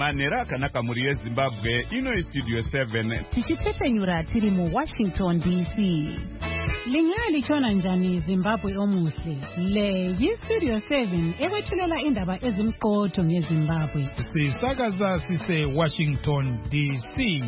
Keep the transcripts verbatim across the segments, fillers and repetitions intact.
manhero akanaka muri yezimbabwe. Ino istudio seven. Tichipfepenyura tiri mu Washington D C. Lingali chona njani Zimbabwe omuhle. Le yistudio seven ewethulela indaba ezimqotho ngeZimbabwe. Sisakaza sise Washington D C.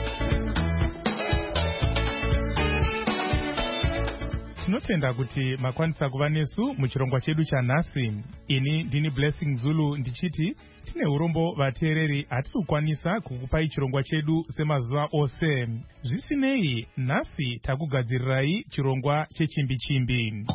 Tinotenda kuti makwanisa kuva nesu muchirongwa chedu chanhasi. Ini ndini Blessing Zulu ndichiti tine urombo vateereri hatisi kukwanisa kukupai chirongwa chedu semazuva ose. Zvisinei, nhasi takugadzirirai chirongwa chechimbi-chimbi.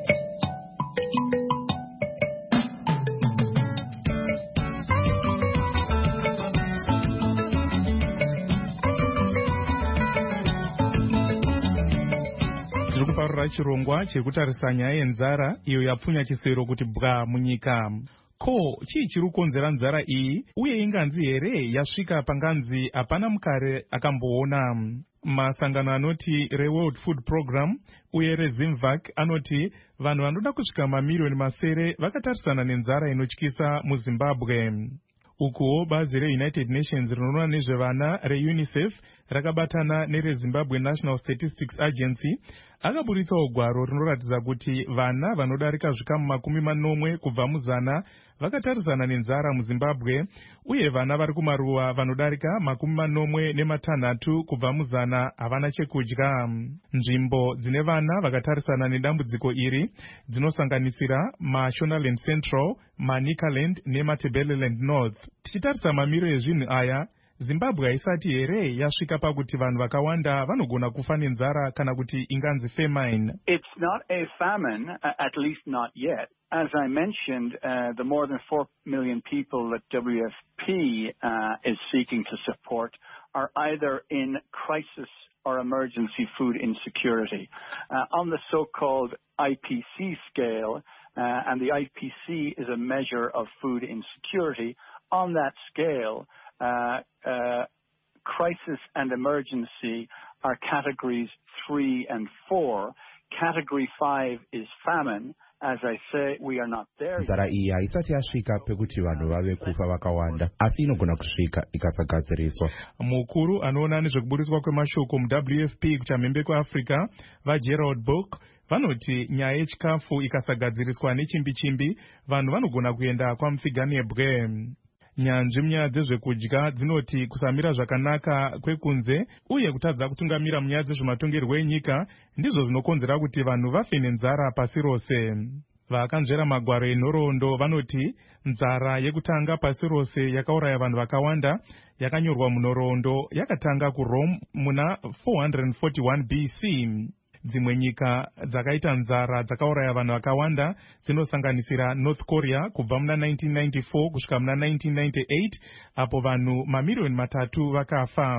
Tiri kuparura chirongwa chekutarisa nyaya yenzara iyo yapfunya chisero kuti bwa munyika. Ko, chii chiri kukonzera nzara iyi uye inganzi here yasvika panganzi hapana mukare akamboona? Masangano anoti reWorld Food Program uye reZimvac anoti vanhu vanoda kusvika mamiliyoni masere vakatarisana nenzara inotyisa muZimbabwe. Ukuwo bazi reUnited Nations rinoona nezvevana reUNICEF rakabatana nereZimbabwe National Statistics Agency akaburitsa ugwaro rinoratidza kuti vana vanodarika zvikamu makumi manomwe kubva muzana vakatarisana nenzara muZimbabwe, uye vana vari kumaruwa vanodarika makumi manomwe nematanhatu kubva muzana havana chekudya. Nzvimbo dzine vana vakatarisana nedambudziko iri dzinosanganisira maShonaland Central, maNikaland neMatabeleland North. Tichitarisa mamiro ezvinhu aya, Zimbabwe haisati here yasvika pakuti vanhu vakawanda vanogona kufa nenzara kana kuti inganzi famine. It's not a famine, uh, at least not yet. As I mentioned, uh, the more than four million people that W F P uh, is seeking to support are either in crisis or emergency food insecurity. Uh, on the so-called I P C scale, uh, and the I P C is a measure of food insecurity, on that scale, Uh, uh, crisis and emergency are categories three and four. Category five is famine. As I say, we are not there yet. Nzara iyi haisati yasvika pekuti vanhu vave kufa vakawanda, asi inogona kusvika ikasagadziriswa. Mukuru anoona nezvekuburiswa kwemashoko muW F P kuchamhembe kweAfrica vaGerald Book vanoti nyaya yechikafu ikasagadziriswa nechimbi-chimbi, vanhu vanogona kuenda kwaMufiganebwe. Nyanzvi munyaya dzezvekudya dzinoti kusamira zvakanaka kwekunze uye kutadza kutungamira munyaya dzezvematongerwo enyika ndizvo zvinokonzera kuti vanhu vafe nenzara pasi rose. Vakanzvera magwaro enhoroondo vanoti nzara yekutanga pasi rose yakauraya vanhu vakawanda yakanyorwa munhoroondo yakatanga kuRome muna four forty-one B C. Dzimwe nyika dzakaita nzara dzakauraya vanhu vakawanda dzinosanganisira North Korea kubva muna nineteen ninety-four kusvika muna nineteen ninety-eight, apo vanhu mamiliyoni matatu vakafa.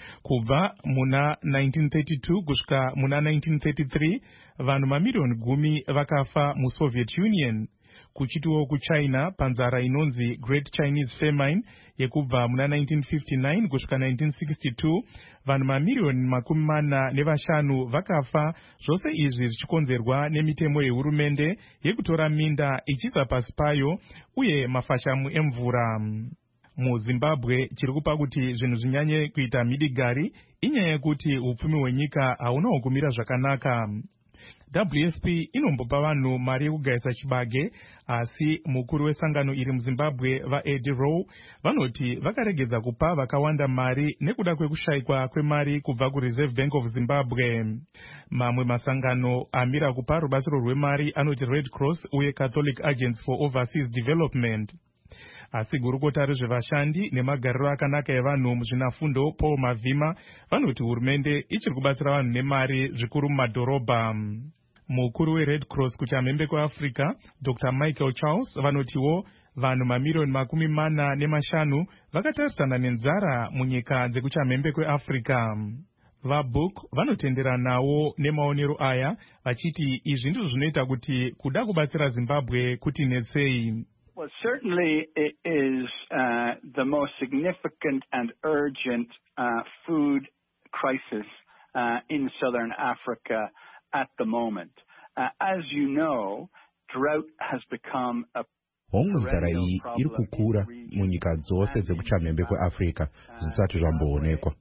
Kubva muna nineteen thirty-two kusvika muna nineteen thirty-three, vanhu mamiliyoni gumi vakafa muSoviet Union. Kuchitiwo kuChina panzara inonzi Great Chinese Famine yekubva muna nineteen fifty-nine kusvika nineteen sixty-two, vanhu mamiliyoni makumi mana nevashanu vakafa, zvose izvi zvichikonzerwa nemitemo yehurumende yekutora minda ichiisa pasi payo uye mafashamu emvura. MuZimbabwe chiri kupa kuti zvinhu zvinyanye kuita midigari inyaya yekuti upfumi hwenyika haunawo kumira zvakanaka. W F P inombopa vanhu mari yekugayisa chibage, asi mukuru wesangano iri muZimbabwe vaEddie Rowe vanoti vakaregedza kupa vakawanda mari nekuda kwekushayikwa kwemari kubva kuReserve Bank of Zimbabwe. Mamwe masangano amira kupa rubatsiro rwemari anoti Red Cross uye Catholic Agents for Overseas Development. Asi gurukota rezvevashandi nemagariro akanaka evanhu muzvinafundo Paul Mavhima vanoti hurumende ichiri kubatsira vanhu nemari zvikuru mumadhorobha. Mukuru weRed Cross kuchamhembe kweAfrica Doctor Michael Charles vanotiwo vanhu mamiliyoni makumi mana nemashanu vakatarisana nenzara munyika dzekuchamhembe kweAfrica. VaBook vanotenderanawo nemaonero aya vachiti izvi ndizvo zvinoita kuti kuda kubatsira Zimbabwe kuti netsei. Well, certainly it is uh, the most significant and urgent uh, food crisis uh, in southern Africa at the moment. Uh, as you know, drought has become a homwe nzara iyi iri kukura munyika dzose dzekuchamhembe kweAfrica zvisati zvamboonekwa.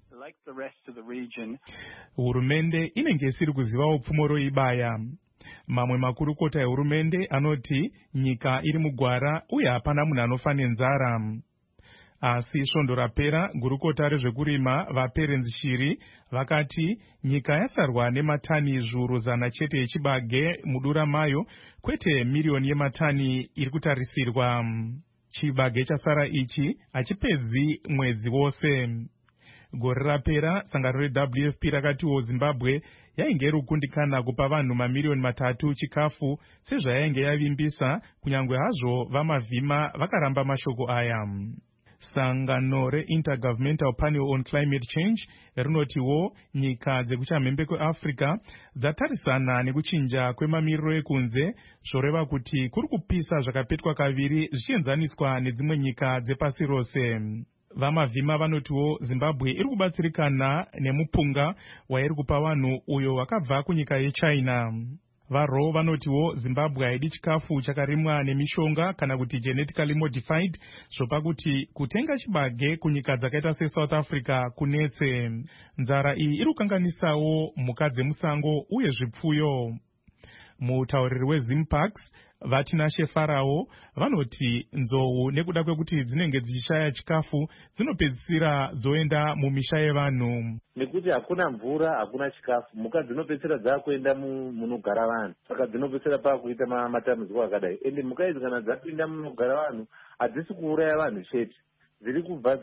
Hurumende inenge isiri kuzivawo pfumo roibaya. Mamwe makurukota ehurumende anoti nyika iri mugwara uye hapana munhu anofa nenzara. Asi svondo rapera gurukota rezvekurima vaPerenzi Shiri vakati nyika yasarwa nematani zviuru zana chete yechibage mudura mayo, kwete miriyoni yematani iri kutarisirwa. Chibage chasara ichi hachipedzi mwedzi wose. Gore rapera sangano reW F P rakatiwo Zimbabwe yainge rukundikana kupa vanhu mamiriyoni matatu chikafu sezvayainge yavimbisa, kunyangwe hazvo vamavhima vakaramba mashoko aya. Sangano re-Intergovernmental Panel on Climate Change rinotiwo nyika dzekuchamhembe kweAfrica dzatarisana nekuchinja kwemamiriro ekunze, zvoreva kuti kuri kupisa zvakapetwa kaviri zvichienzaniswa nedzimwe nyika dzepasi rose. Vamavhima vanotiwo Zimbabwe iri kubatsirikana nemupunga wairi kupa vanhu uyo wakabva kunyika yeChina. Varo vanotiwo Zimbabwe haidi chikafu chakarimwa nemishonga kana kuti genetically modified, zvopa kuti kutenga chibage kunyika dzakaita seSouth Africa kunetse. Nzara iyi iri kukanganisawo mhuka dzemusango uye zvipfuyo. Mutauriri weZimparks Vatinashe Farao vanoti nzou nekuda kwekuti dzinenge dzichishaya chikafu dzinopedzisira dzoenda mumisha yevanhu. Nekuti hakuna mvura, hakuna chikafu, mhuka dzinopedzisira dzakuenda munogara vanhu, saka dzinopedzisira pakuita matambudziko akadai. Ende mhuka idzi kana dzapinda munogara vanhu hadzisi kuuraya vanhu chete, dziri kubva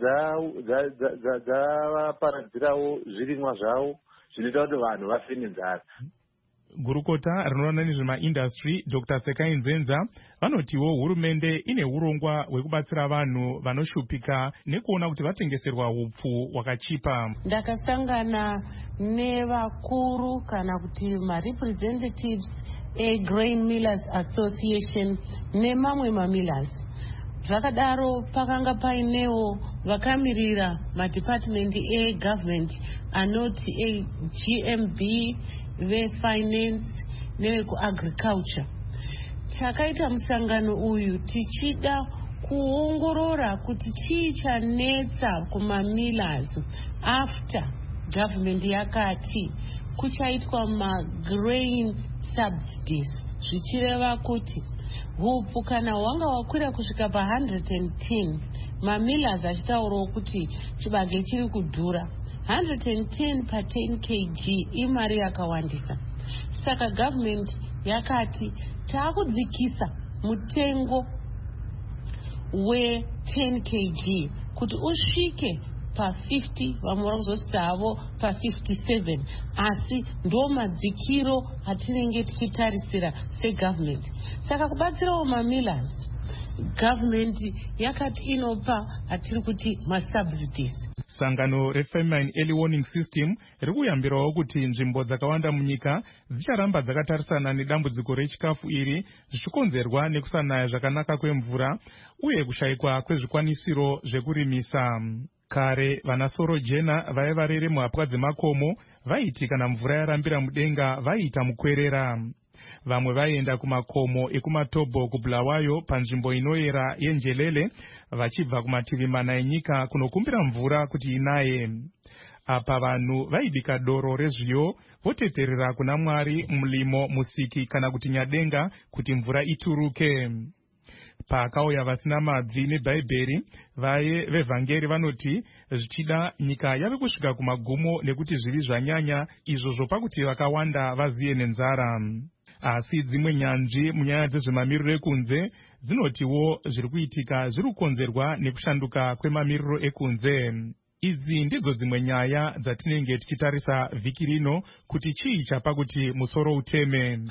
dzavaparadzirawo zvirimwa zvavo zvinoita kuti vanhu vafe nenzara. Gurukota rinoona nezvemaindastry Doctor Sekai Nzenza vanotiwo hurumende ine urongwa hwekubatsira vanhu vanoshupika nekuona kuti vatengeserwa hupfu hwakachipa. Ndakasangana nevakuru kana kuti ma-representatives eGrain Millers Association nemamwe mamillers. Zvakadaro pakanga painewo vakamirira madepartment egovernment anoti eG M B, vefinance nevekuagriculture. Takaita musangano uyu tichida kuongorora kuti chii chanetsa kumamillers after government yakati kuchaitwa magrain subsidies, zvichireva kuti hupfu kana hwanga wakwira kusvika pa one hundred ten, mamillers achitaurawo kuti chibage chiri kudhura. one hundred ten per ten kilograms imari yakawandisa. Saka government yakati taakudzikisa mutengo we ten kilograms kuti usvike pa fifty, vamwe vakuzoti havo pa fifty-seven, asi ndo madzikiro atinenge tichitarisira segovernment. Saka kubatsirawo mamillers, government yakati inopa atiri kuti masubsidies. Sangano reFamine Early Warning System riri kuyambirawo kuti nzvimbo dzakawanda munyika dzicharamba dzakatarisana nedambudziko rechikafu iri zvichikonzerwa nekusanaya zvakanaka kwemvura uye kushayikwa kwezvikwanisiro zvekurimisa. Kare vanasoro jena vaiva rere muhapwa dzemakomo vaiti kana mvura yarambira mudenga vaiita mukwerera. Vamwe vaienda kumakomo ekumatobo kuBulawayo panzvimbo inoyera yenjelele vachibva kumativi mana enyika kunokumbira mvura kuti inaye. Apa vanhu vaibika doro rezviyo voteterera kuna Mwari mulimo musiki kana kuti nyadenga kuti mvura ituruke. Pakauya vasina mabvi nebhaibheri, vaye vevhangeri vanoti zvichida nyika yave kusvika kumagumo nekuti zvivi zvanyanya, izvo zvopa kuti vakawanda vaziye nenzara. Asi dzimwe nyanzvi munyaya dzezvemamiriro ekunze dzinotiwo zviri kuitika zviri kukonzerwa nekushanduka kwemamiriro ekunze. Idzi ndidzo dzimwe nyaya dzatinenge tichitarisa vhiki rino kuti chii chapa kuti musoro uteme.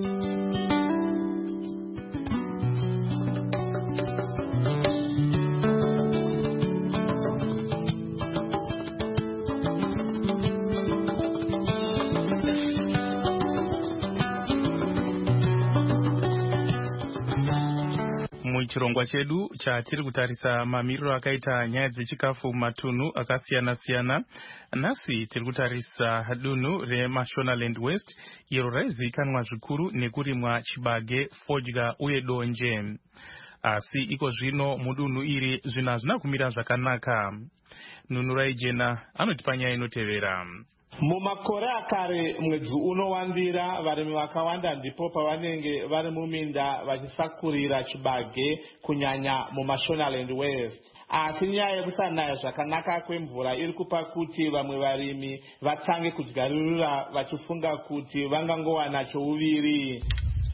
Chirongwa chedu chatiri kutarisa mamiriro akaita nyaya dzechikafu matunhu akasiyana siyana. Nhasi tiri kutarisa dunhu reMashonaland West iro raizikanwa zvikuru nekurimwa chibage, fodya uye donje. asi iko zvino mudunhu iri zvinhu hazvina kumira zvakanaka. Nunurai Jena anoti panyaya inotevera. Mumakore akare mwedzi unowandira varimi vakawanda ndipo pavanenge vari muminda vachisakurira chibage kunyanya mumashonaland west. Asi nyaya yekusanaya zvakanaka kwemvura iri kupa kuti vamwe varimi vatsange kudyarira vachifunga kuti vangangowana chouviri.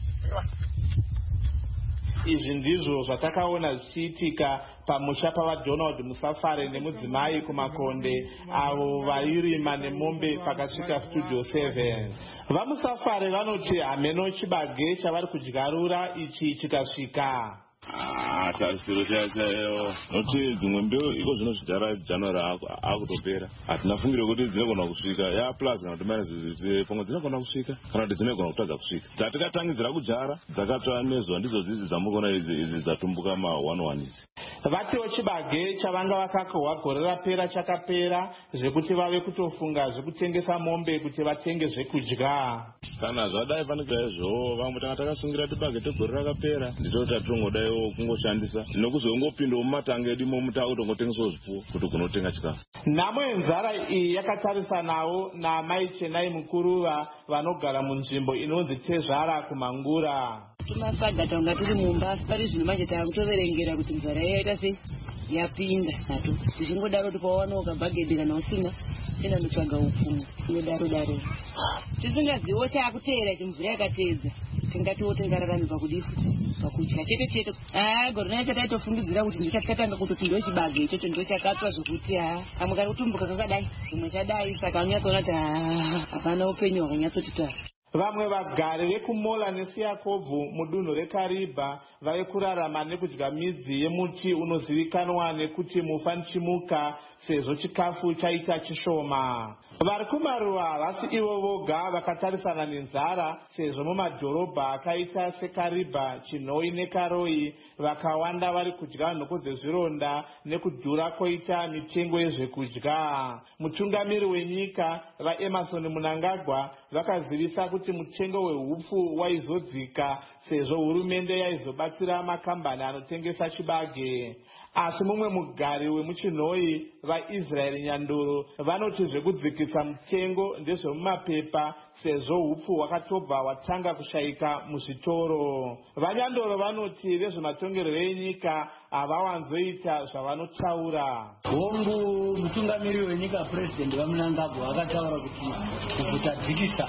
Izvi ndizvo zvatakaona zvichiitika pamusha pavaDonald Musafare nemudzimai kumakonde avo vairima nemombe pakasvika studio seven. VaMusafare vanoti hameno chibage chavari kudyarura ichi chikasvika. Ah, tarisiro chaiyo noti dzimwe mbeu iko zvino zvidyara January akutopera. Hatinafungire kuti dzinogona kusvika ya plus kana kuti minus pamwe dzinogona kusvika kana kuti dzinogona kutadza kusvika. Dzatakatangidzira kudyara dzakatsva nezuva ndidzo dzizi dzamukona idzi idzi dzatumbuka ma one one idzi. Vatiwo chibage chavanga vakakohwa gore rapera chakapera zvekuti vave kutofunga zvekutengesa mombe kuti vatenge zvekudya. Kana zvadai fanika izvo vamwe tanga takasungira tibage tegore rakapera nditoti tatongodaiwo kungoshandisa nekuzongopinda mumatanga edu momuta kutongotengesawo zvipfuwo kuti kunotenga chikafu. Nhamo yenzara iyi yakatarisanawo naMai Chenai Mukuruva vanogara munzvimbo inonzi Tezvara kuMangura. Timasaga tanga tiri mumba pari zvino manje takutoverengera kuti nzara yaita sei yapinda nato tichingodaro tipawanoka bhagedhi kana usina tenda ndotsvaga upfumo ingodaro daro tisingaziwo chakuteera chimvura yakateedza tingatiwo tingararami pakudifu pakudya chete chete. Ah, gore nacho taitofungidzira kuti ndichatanga kutoti ndo chibage ichocho ndo chakatsva zvokuti ha amwe kana kutumbuka kakadai zvimwe chadai saka unyatsoona kuti ha hapana upenyu hwakanyatsoti ta. Vamwe vagari vekuMola neSiakobvu mudunhu reKariba vave kurarama nekudya midzi yemuti unozivikanwa nekuti mufanchimuka sezvo chikafu chaita chishoma. Vari kumaruva vasi ivo voga vakatarisana nenzara sezvo mumadhorobha akaita seKariba, Chinhoi neKaroi vakawanda vari kudya nhoko dzezvironda nekudhura koita mitengo yezvekudya. Mutungamiri wenyika vaEmerson Mnangagwa vakazivisa kuti mutengo wehupfu waizodzika sezvo hurumende yaizobatsira makambani anotengesa chibage. Asi mumwe mugari wemuChinhoi vaIsrael Nyandoro vanoti zvekudzikisa mutengo ndezvemumapepa sezvo hupfu hwakatobva hwatanga kushaika muzvitoro. VaNyandoro vanoti vezvematongerwo enyika havawanzoita zvavanotaura. Hongu mutungamiri wenyika President vaMnangagwa akataura kuti kuvhutadzikisa,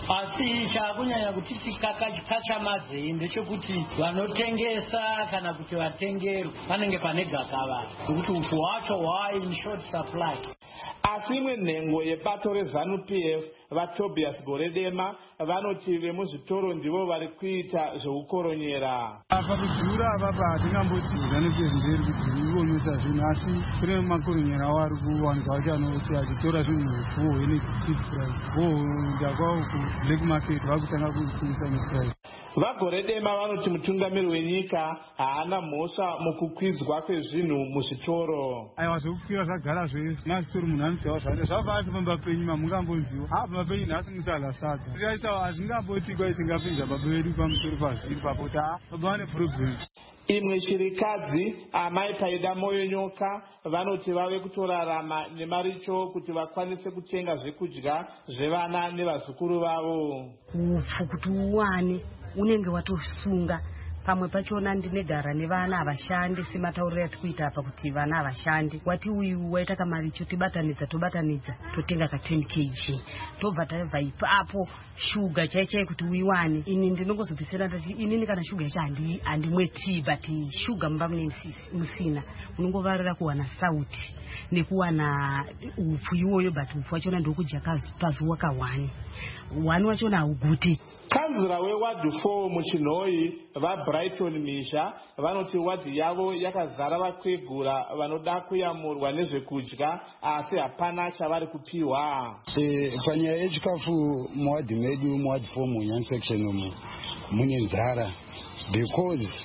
asi chakunyanya kuti tikakachamadze ndechekuti vanotengesa kana kuti vatengerwa panenge pane gakava kuti upfu hwacho hwai in short supply. Asi imwe nhengo yebato reZANU-P F vaTobias Goredema vanoti vemuzvitoro ndivo vari kuita zvekukoronyera. Apa kudhura apapa hatingamboti ZANU-P F nderi kuti ivonesa zvinhu asi kune makoronyera wari kuwanikwa wacho anoti achitora zvinhu zvipfuwo ine cheap price vo ndakwawo kublack market vakutanga kutengesa neprice. VaGoredema vanoti mutungamiri wenyika haana mhosva mukukwidzwa kwezvinhu muzvitoro. Aiwa zvekukwira zvagara zvese masitori munhu anotaura zvake zvabva pamba penyu mamungambonziwa apa pamba penyu nhasi musala sadza tikaitawo hazvingamboti kwai tingapinza baba vedu pamusoro pazviri papoti ha baba vane problem. Imwe chirikadzi amai Paida Moyo Nyoka vanoti vave kutorarama nemaricho kuti vakwanise kutenga zvekudya zvevana nevazukuru vavo. Upfu kuti uwane unenge watosunga pamwe pachona ndinegara nevana havashandi sematauriro atikuita apa kuti vana havashandi wati uyu waita kamaricho tibatanidza tobatanidza totenga ka ten kilograms tobva tabva ipapo shuga chaichai kuti uiwane. Ini ndinongozobvisira ndati inini kana shuga yacho handi handimwe tii but shuga mumba mune musina unongovarira kuwana sauti nekuwana upfu iwoyo but upfu wachona ndokudya pazuva kawani wani wachona hauguti. Kanzura wewadhi four muChinhoi vaBrighton Misha vanoti wadhi yavo yakazara vakwegura vanoda kuyamurwa nezvekudya asi hapana chavari kupiwa. Panyaya yechikafu muwadhi medu muwadhi four muNyani section umu mune nzara because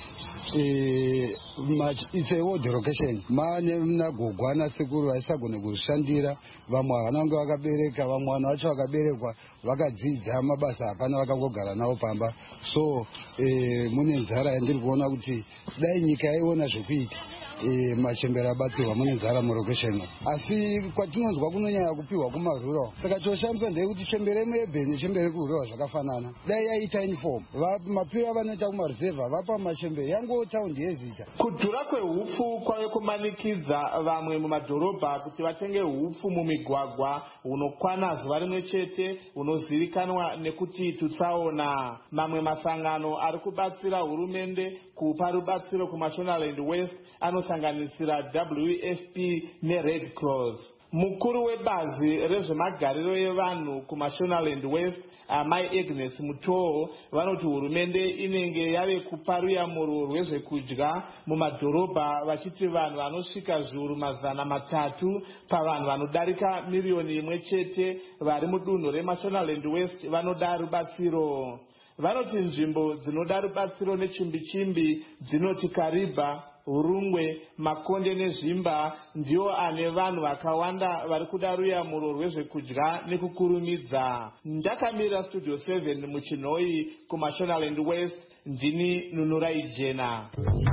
eh, it's a ward location. Mane mnagogwana sekuru vaisagone kuzvishandira, vamwe vanenge vakabereka, vamwe vanhu vacho vakaberekwa vakadzidza mabasa hapana vakangogara navo pamba. So eh, mune nzara yandiri kuona kuti dai nyika yaiona zvekuita E, machembera abatsirwa mune nzara murokesheni, asi kwatinonzwa kunonyanya kupiwa kumarura. Saka choshamisa ndeyekuti chembere muebheni chembere kurura zvakafanana. Dai yaita uniform mapiro vanoita kumaruzevha vapa machembere yango taundi yezita. Kudhura kwehupfu kwave kumanikidza vamwe mumadhorobha kuti vatenge hupfu mumigwagwa unokwana zuva rimwe chete, unozivikanwa nekuti tutsaona. Mamwe masangano ari kubatsira hurumende kupa rubatsiro kuMashonaland West anosanganisira W F P neRed Cross. Mukuru webazi rezvemagariro evanhu kuMashonaland West, Amai Agnes Mutoo, vanoti hurumende inenge yave kupa ruyamuro rwezvekudya mumadhorobha vachiti vanhu vanosvika zviuru mazana matatu pavanhu vanodarika miriyoni imwe chete vari mudunhu reMashonaland West vanoda rubatsiro. Vanoti nzvimbo dzinoda rubatsiro nechimbi chimbi dzinoti Kariba, Urungwe, Makonde nezvimba ndio ane vanhu vakawanda vari kuda ruyamuro rwezvekudya nekukurumidza. Ndakamira Studio seven muChinoi kuMashonaland West, ndini Nunurai Jena.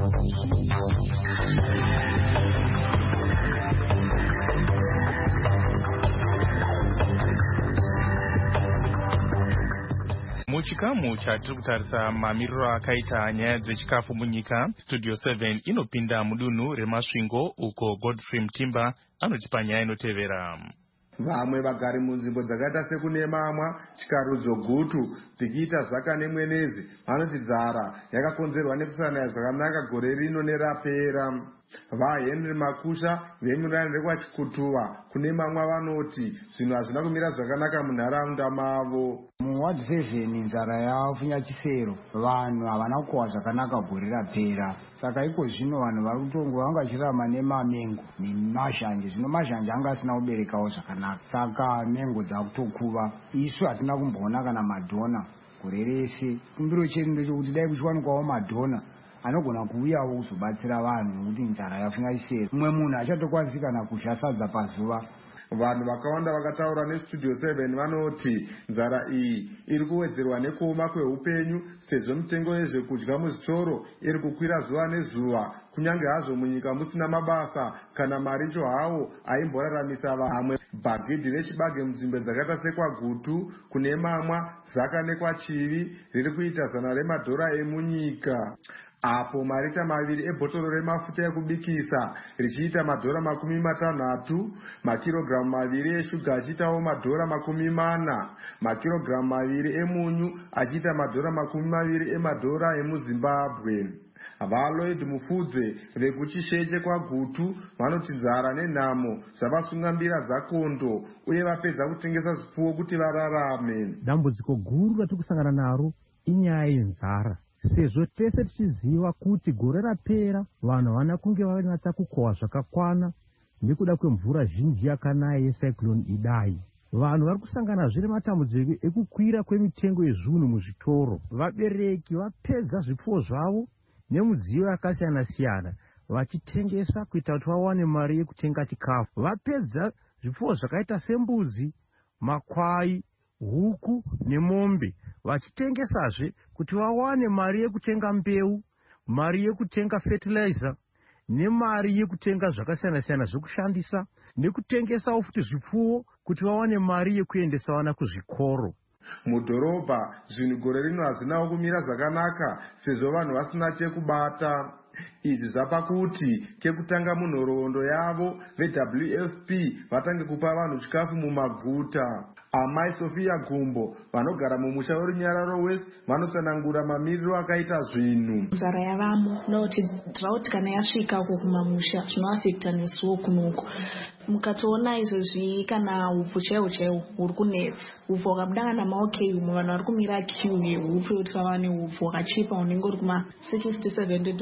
Muchikamu chatiri kutarisa mamiriro akaita nyaya dzechikafu munyika, Studio seven inopinda mudunhu reMasvingo uko Godfrey Mtimba anotipa nyaya inotevera. Vamwe vagari munzvimbo dzakaita sekunemamwa, Chikarudzo, Gutu, Tikita, Zaka neMwenezi vanoti nzara yakakonzerwa nekusanaya zvakanaka gore rino nerapera. VaHenry Makusha vemurani rekwaChikutuva kune mamwe vanoti zvinhu hazvina kumira zvakanaka munharaunda mavo. Muwadi seven nzara yafunya chisero, vanhu havana kuwa zvakanaka gore rapera. Saka iko zvino vanhu vari kutongo vanga vachirarama nemamengo nemashanje. Zvino mashanje anga asina kuberekawo zvakanaka, saka mengo dzakutokuva. Isu hatina kumboona kana madhona gore rese. Kumbiro chedu ndechekuti dai kuchiwanikwawo madhona anogona kuuyawo kuzobatsira vanhu nekuti nzara yafunya chisero. Mumwe munhu achatokwanisi kana kudya sadza pazuva. Vanhu vakawanda vakataura neStudio seven vanoti nzara iyi iri kuwedzerwa nekuoma kweupenyu sezvo mitengo yezvekudya muzvitoro iri kukwira zuva nezuva, kunyange hazvo munyika musina mabasa kana maricho hawo aimboraramisa vamwe. Bhagidhi rechibage munzvimbo dzakaita sekwaGutu, kune mamwa, Zaka nekwaChivi riri kuita zana remadhora emunyika, apo marita maviri ebhotoro remafuta ekubikisa richiita madhora makumi matanhatu, makirogiramu maviri eshuga achiitawo madhora makumi mana, makirogiramu maviri emunyu achiita madhora makumi maviri emadhora emuZimbabwe. VaLloyd Mufudze vekuChisheche kwaGutu vanoti nzara nenhamo zvavasungambira dzakondo uye vapedza kutengesa zvipfuwo kuti vararame. Dambudziko guru ratiri kusangana naro inyaya yenzara, sezvo tese tichiziva kuti gore rapera vanhu havana kunge vanatsa kukohwa zvakakwana nekuda kwemvura zhinji yakanaya yecyclone Idai. Vanhu vari kusangana zviri matambudziko ekukwira kwemitengo yezvinhu muzvitoro. Vabereki vapedza zvipfuwo zvavo nemudziyo yakasiyana siyana vachitengesa kuita kuti vawane mari yekutenga chikafu. Vapedza zvipfuwo zvakaita sembudzi, makwai, huku nemombe vachitengesazve kuti vawane mari yekutenga mbeu, mari yekutenga fertilizer nemari yekutenga zvakasiyana siyana zvekushandisa, nekutengesawo futi zvipfuwo kuti vawane mari yekuendesa vana kuzvikoro. Mudhorobha zvinhu gore rino hazvinawo kumira zvakanaka sezvo vanhu vasina chekubata. Izvi zvapa kuti kekutanga munhoroondo yavo veW F P vatange kupa vanhu chikafu mumaguta. Amai Sofia Gumbo vanogara mumusha weRunyararo West vanotsanangura mamiriro akaita zvinhu. Nzara yavamo noti drought kana yasvika uko kumamusha zvinoafekta nesuwo kunuko. Mukatoona izvozvi kana upfu chaiwo chaiwo huri kunetsa. Upfu hwakabudanga namaokei umwe vanhu vari kumira queue yehupfu yekuti vawane upfu hwakachipa unenge uri kuma sixty to seventy dollars.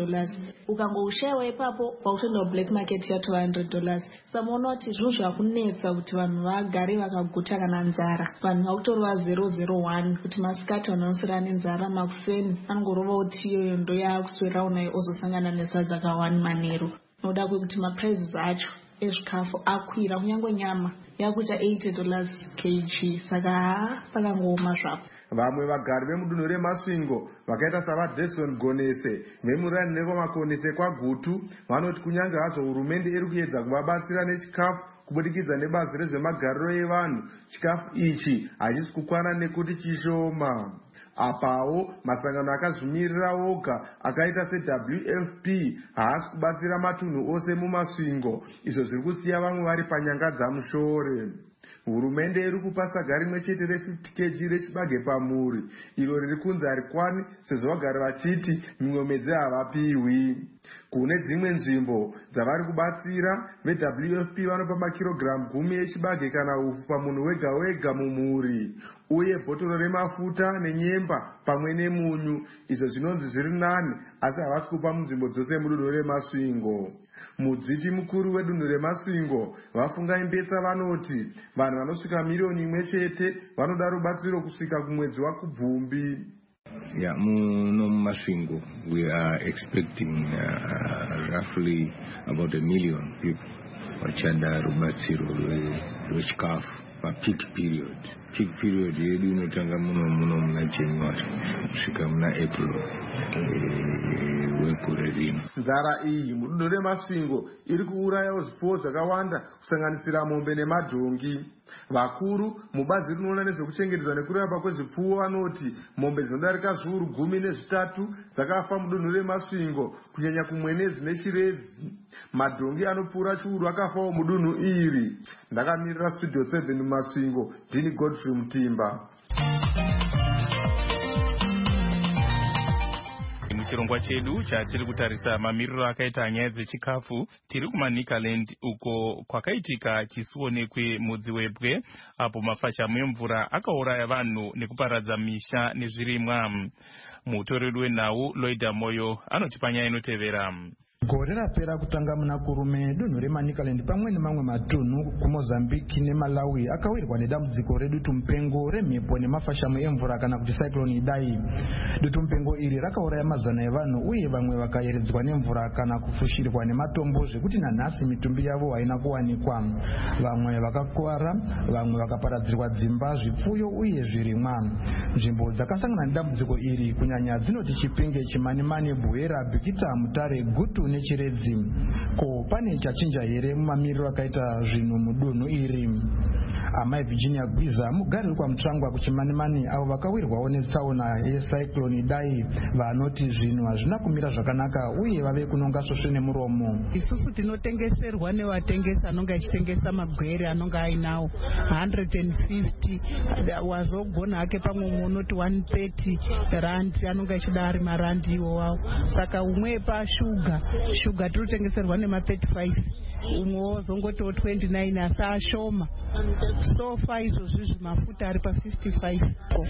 ukangoushayiwa ipapo pautoenda kublack market ya two hundred dollars. Samaona kuti zvinhu zvakunetsa kuti vanhu vagare vakaguta kana nzara. Vanhu vakutorova zero zero one kuti masikati vanhu vanoswera nenzara, makuseni anongorova kuti iyoyo ndo yakuswera unayo ozosangana nesadza ka one manero. Noda kwekuti maprices acho ezvikafu akwira, kunyange nyama yakuita eighty dollars kg. Saka pakangooma zvapo. Vamwe vagari vemudunhu reMasvingo vakaita savaDason Gonese vemurani nekwamakonese kwaGutu vanoti kunyange hazvo hurumende iri kuedza kuvabatsira nechikafu kubudikidza nebazi rezvemagariro evanhu, chikafu ichi hachisi kukwana nekuti chishoma. Apawo masangano akazvimirira oga akaita seW F P haasi kubatsira matunhu ose muMasvingo, izvo zviri kusiya vamwe vari panyanga dzamushore. Hurumende iri kupa saga rimwe chete re-fifty kilograms rechibage pamuri, iro riri kunzi harikwani sezvo vagari vachiti mimwe mwedzi havapiwi. Kune dzimwe nzvimbo dzavari kubatsira, veW F P vanopa makirogiramu gumi echibage kana ufu pamunhu wega wega mumuri, uye bhotoro remafuta nenyemba pamwe nemunyu, izvo zvinonzi zviri nani, asi havasi kupa munzvimbo dzose mudunhu reMasvingo. Mudziti mukuru wedunhu reMasvingo vafunga imbetsa vanoti vanhu vanosvika miriyoni imwe chete vanoda rubatsiro kusvika kumwedzi waKubvumbi. Yeah, muno muMasvingo we are expecting uh, roughly about a million people vachada rubatsiro rwechikafu papeak period. Peak period yedu inotanga muno muno muna January kusvika muna April wegore rino. Nzara iyi mudunhu reMasvingo iri kuurayawo zvipfuwo zvakawanda kusanganisira mombe nemadhongi. Vakuru mubazi rinoona nezvekuchengetedzwa nekurapa kwezvipfuwo vanoti mombe dzinodarika zviuru gumi nezvitatu dzakafa mudunhu reMasvingo, kunyanya kumwenezi nechiredzi. Madhongi anopfuura chiuru akafawo mudunhu iri. Ndakamirira Studio seven muMasvingo, ndini Godfrey Mutimba. Muchirongwa chedu chatiri kutarisa mamiriro akaita nyaya dzechikafu, tiri kumaNikaland uko kwakaitika chisionekwe mudzi webwe apo mafashamu emvura akauraya vanhu nekuparadza misha nezvirimwa. Mutoreri wenhau Loida Moyo anotipa nyaya inotevera. Gore rapera kutanga muna kurume dunhu reManikaland pamwe nemamwe matunhu kuMozambique neMalawi akawirwa nedambudziko redutu mupengo remhepo nemafashamu emvura kana kuti cyclone Idai. Dutu mupengo iri rakauraya mazana evanhu uye vamwe vakayeredzwa nemvura kana kufushirwa nematombo zvekuti nanhasi mitumbi yavo haina kuwanikwa. Vamwe vakakuwara, vamwe vakaparadzirwa dzimba, zvipfuyo uye zvirimwa. Nzvimbo dzakasangana nedambudziko iri kunyanya dzinoti Chipinge, Chimanimani, Bwera, Bhikita, Mutare, Gutu nechiredzi. Ko pane chachinja here mumamiriro akaita zvinhu mudunhu iri? Amai Virginia Gwiza mugari kwaMutsvangwa kuChimanimani avo vakawirwawo netsaona yecyclone Idai vanoti zvinhu hazvina kumira zvakanaka uye vave kunonga svosve nemuromo. Isusu tinotengeserwa nevatengesa anonga achitengesa magwere anonga ainawo one hundred fifty wazogona hake pamwe munoti one thirty rand anonga achida ari marandi iwo wawo. Saka umwe pashuga shuga tinotengeserwa nema thirty-five, umwe wozongotiwo twenty-nine asi ashoma. Sofa izvozvi zvimafuta ari pa fifty-five.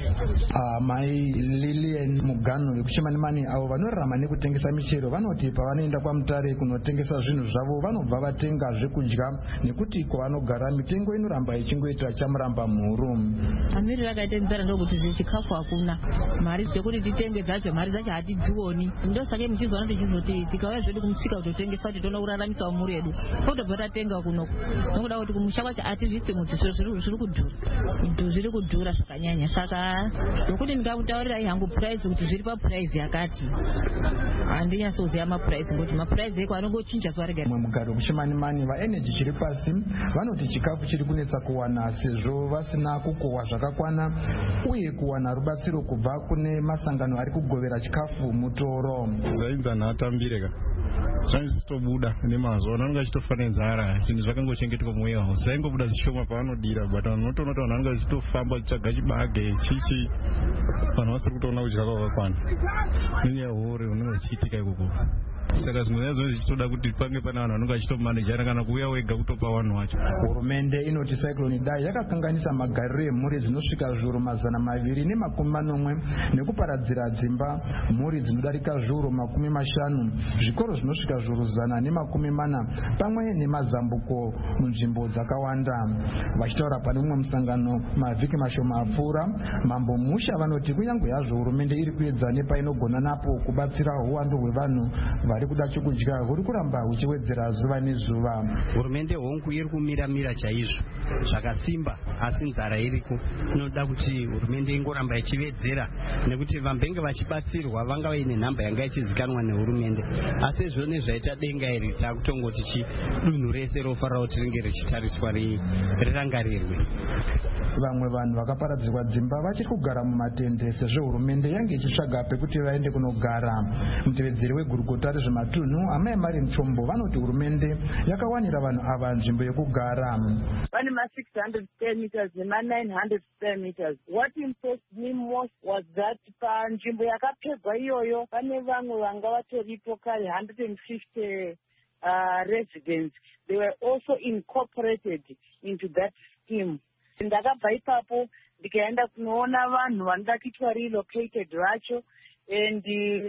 Uh, mai Lilian Mugano vekuChimanimani avo vanorarama nekutengesa michero vanoti pavanoenda kwaMutare kunotengesa zvinhu zvavo vanobva vatenga zvekudya nekuti kwavanogara mitengo inoramba ichingoita chamuramba mhuru. Amiriro akaita nzara ndokuti zvechikafu hakuna, mari dzekuti titenge dzacho mari dzacho hatidzioni. Ndosaka muchizoona tichizoti tikauya zvedu kumusika kutotengesa kuti toona kuraramisawo mhuri yedu totobva tatenga kuno nokuda kuti kumusha kwacho atizvise muti zviri kudhura zviri kudhura zvakanyanya. Saka ndokuti ndikakutaurirai hangu price kuti zviri papurice yakati handinyasoziva mapurice ngoti mapurice eko anongochinja zuva rega. Mumwe mugari wekuChimanimani vaeneji chiri pasi vanoti chikafu chiri kunetsa kuwana sezvo vasina kukohwa zvakakwana uye kuwana rubatsiro kubva kune masangano ari kugovera chikafu mutoro. Zvainzi anhu atambire zvaizitobuda nemazuva anenge achitofa nenzara, zvinhu zvakangochengetwa muwarehouse zvaingobuda zvishoma pavanodira, but vanhu unotoona kuti vanhu vanenge vachitofamba vachitsvaga chibage chichi, vanhu vasiri kutoona kudya kwakakwana. Nyaya hore unenge uchiitika ikoko. saka zvimwe yazvo zvichitoda kuti pange pana vanhu vanonge vachitomanejana kana kuuya wega kutopa vanhu vacho. Hurumende inoti Cyclone Idai yakakanganisa magariro emhuri dzinosvika zviuru mazana maviri nemakumi manomwe nekuparadzira dzimba mhuri dzinodarika zviuru makumi mashanu, zvikoro zvinosvika zviuru zana nemakumi mana pamwe nemazambuko munzvimbo dzakawanda. Vachitaura pane mumwe musangano mavhiki mashoma apfuura, Mambo Musha vanoti kunyange yazvo hurumende iri kuedza nepainogona napo kubatsira uwandu hwevanhu vari kuda chokudya huri kuramba huchiwedzera zuva nezuva. Hurumende hongu iri kumiramira chaizvo zvakasimba, asi nzara iriko. Inoda kuti hurumende ingoramba ichiwedzera nekuti vambenge vachibatsirwa vanga vaine nhamba yanga ichizikanwa nehurumende, asi izvo nezvaita denga iri takutongoti chi dunhu rese rofarira kuti ringe richitariswa rirangarirwe. Vamwe vanhu vakaparadzirwa dzimba vachiri kugara mumatende sezvo hurumende yange ichitsvaga pekuti vaende kunogara. Mutevedzeri wegurukota rezvematunhu Amai Mari Mchombo vanoti hurumende yakawanira vanhu ava nzvimbo yekugara. Pane ma six hundred square meters nema nine hundred square meters. What impressed me most was that panzvimbo yakapfegwa iyoyo pane vamwe vanga vatoripo kare one hundred fifty uh, residents. They were also incorporated into that scheme. Ndakabva ipapo ndikaenda kunoona vanhu vanoda kuitwa relocated vacho, and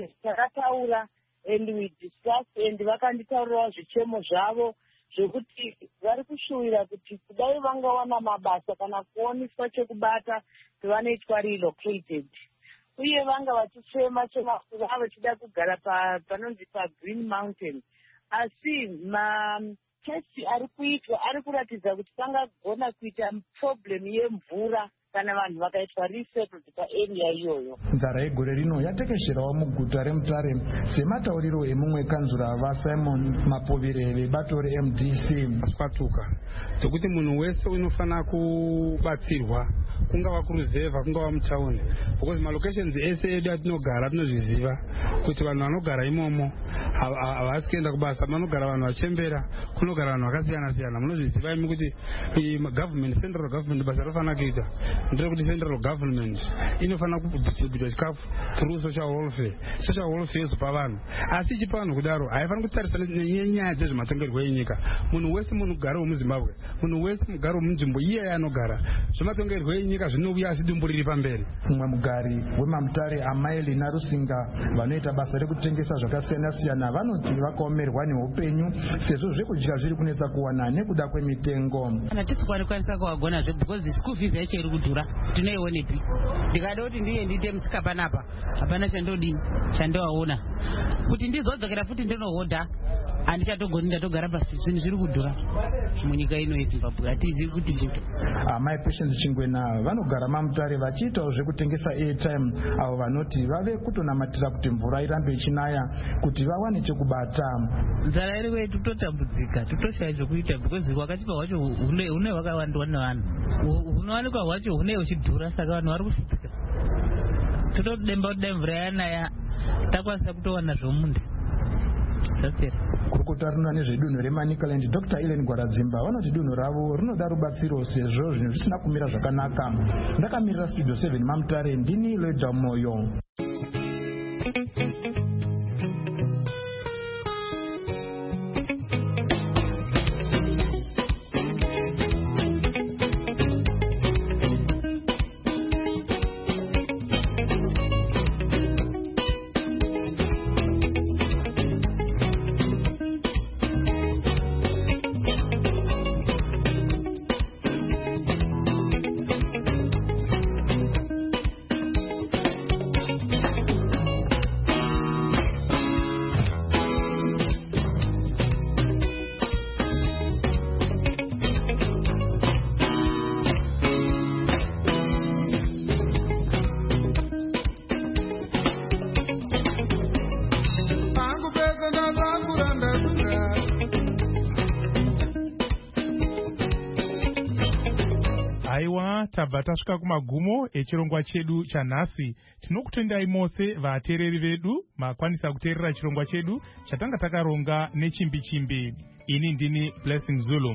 takataura and we discussed and vakanditaurirawo zvichemo zvavo zvokuti vari kushuwira kuti kudai vangawana mabasa kana kuoniswa chekubata vanoitwa relocated, uye vanga vachichema chema vava vachida kugara panonzi paGreen Mountain, asi ma testi ari kuitwa ari kuratidza kuti pangagona kuita problem yemvura kana vanhu vakaitwa resettled paarea iyoyo. Nzara yegore rino yatekesherawo muguta reMutare sematauriro emumwe kanzura vaSimon Mapovire vebato reM D C. Asipatuka dzokuti munhu wese unofanira kubatsirwa, kungava kuruzevha kungava mutauni, because malocations ese edu atinogara tinozviziva kuti vanhu vanogara imomo havasi kuenda kubasa, vanogara vanhu vachembera, kunogara vanhu vakasiyana siyana. Munozviziva imi kuti government, central government basa rofanira kuita ndirekuti central government inofanira kuita chikafu through social welfare. Social welfare yozopa vanhu, asi ichipa vanhu kudaro haifaniri kutarisana nenyaya dzezvematongerwo enyika. Munhu wese munogara wemuZimbabwe, munhu wese mugari wemunzvimbo iye anogara, zvematongerwo enyika zvinouya asi dumbu riri pamberi. Mumwe mugari weMamutare Amaeli naRusinga vanoita basa rekutengesa zvakasiyana siyana vanoti vakaomerwa neupenyu sezvo zvekudya zviri kunetsa kuwana nekuda kwemitengo. Kana tisikwane kwanisa kuwagona zve because the school fees yacho iri kudhura, tinoionepi? Ndikada kuti ndiye ndiite musika panapa hapana chandodini chandowaona kuti ndizodzokera futi ndinohodha handichatogoni ndatogara pasi, zvinhu zviri kudhura munyika ino yeZimbabwe, hatizivi kuti ndito. Amai Patience Chingwena vanogara Mamutare vachiitawo zvekutengesa airtime, avo vanoti vave kutonamatira kuti mvura irambe ichinaya kuti vawane chekubata. Nzara iri wetu totambudzika, totoshaya zvekuita because hwakatipa hwacho hune hwakawandwa nevanhu, hunowanikwa hwacho hune huchidhura, saka vanhu vari kushupika. Totodemba kuti dai mvura yanaya takwanisa kutowana zvomunda. Kurukota rinoona nezvedunhu reManicaland Doctor Ellen Gwaradzimba vanoti dunhu ravo rinoda rubatsiro sezvo zvinhu zvisina kumira zvakanaka. Ndakamirira Studio seven Mamutare, ndini Leda Moyo. tabva tasvika kumagumo echirongwa chedu chanhasi. Tinokutendai mose vateereri vedu makwanisa kuteerera chirongwa chedu chatanga takaronga nechimbi chimbi. Ini ndini Blessing Zulu.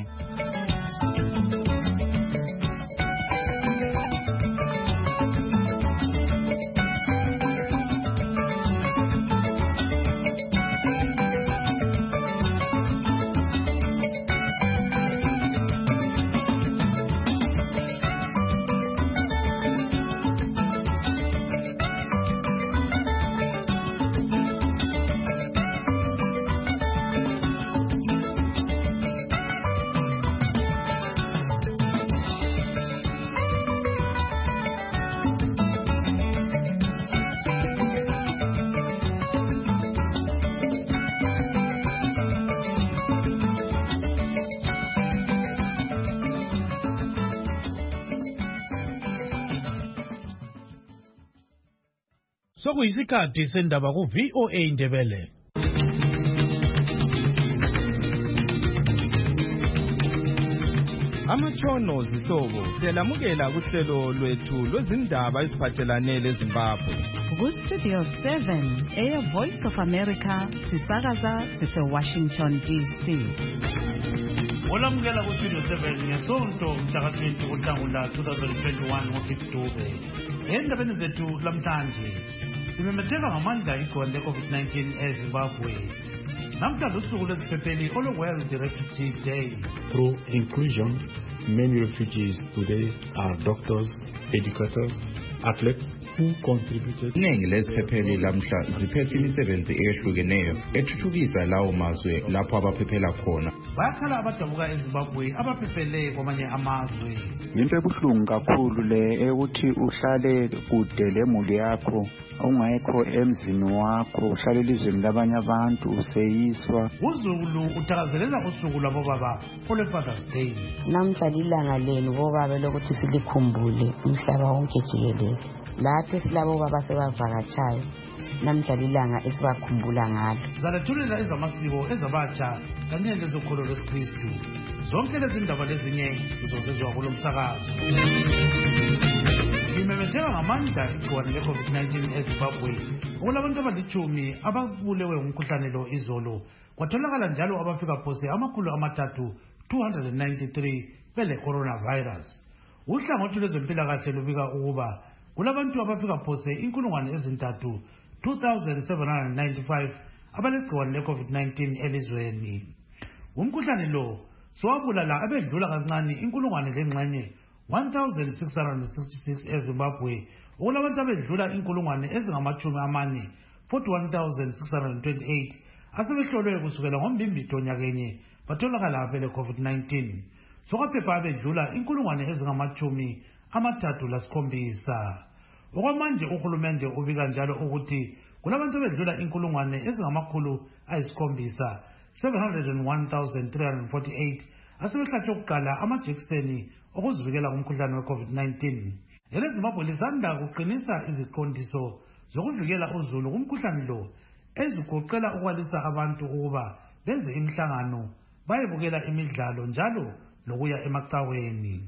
sokuyisikhathi sendaba ku V O A Indebele. Amatshono zihlobo siyalamukela kuhlelo lwethu lwezindaba eziphathelane leZimbabwe. Ku-Studio seven, Air Voice of America, sisakaza sise-Washington D C. Olamukela ku-Studio seven ngesonto mhlaka twenty kuNhlangula twenty twenty-one ngoKibdube. Endabeni zethu lamhlanje simemetheka ngamandla igoli le-COVID nineteen eZimbabwe. Namhlanje usuku lwesiphepheli olo-World Refugee Day. Through inclusion, many refugees today are doctors, educators, athletes who contributed. Iningi leziphepheli lamhla ziphethe imisebenzi eyehlukeneyo ethuthukisa lawo mazwe lapho abaphephela khona. Bayakhala abadabuka eZimbabwe abaphephele kwamanye amazwe. Into ebuhlungu kakhulu le ukuthi uhlale kude lemuli yakho ungekho emzini wakho uhlale elizweni labanye abantu useyiswa. uZulu uthakazelela usuku lwabobaba ole-Father's Day. Namhla lilanga lenu bobaba lokuthi silikhumbule umhlaba wonke jikelele. Lapho silabo baba sebavakatshayo namhla lilanga esibakhumbula ngalo. Zalethulela ezamasiko ezabatsha kanye lezokholo lwesikristu. Zonke lezi ndaba lezinye uzozezwa kulo msakazo. Limemetheka ngamandla igciwane le-COVID nineteen eZimbabwe. Okulabantu abalitshumi ababulewe ngumkhuhlane lo izolo. Kwatholakala njalo abafika phose amakhulu amathathu two hundred ninety-three bele coronavirus. Uhlangothi lwezempilakahle lubika ukuba kulabantu abafika phose inkulungwane ezintathu two thousand seven hundred ninety-five abalegciwane le-COVID nineteen elizweni. Umkhuhlane lo sowabulala abedlula kancane inkulungwane lengxenye one thousand six hundred sixty-six eZimbabwe. Okulabantu abedlula inkulungwane ezingamachumi amane forty-one thousand six hundred twenty-eight asebehlolwe kusukela ngombimbitho nyakenye batholakala bele COVID nineteen. Sokwaphepha abedlula inkulungwane ezingamachumi amathathu lasikhombisa. Okwamanje uhulumende ubika njalo ukuthi kulabantu bedlula inkulungwane ezingamakhulu ayisikhombisa seven hundred one thousand three hundred forty-eight asebehlatshwe kuqala amajekiseni okuzivikela kumkhuhlane we-COVID nineteen. EleZimbabwe lisanda kuqinisa iziqondiso zokuvikela uzulu kumkhuhlane lo ezigoqela ukwalisa abantu ukuba benze imihlangano bayebukela imidlalo njalo lokuya emacaweni.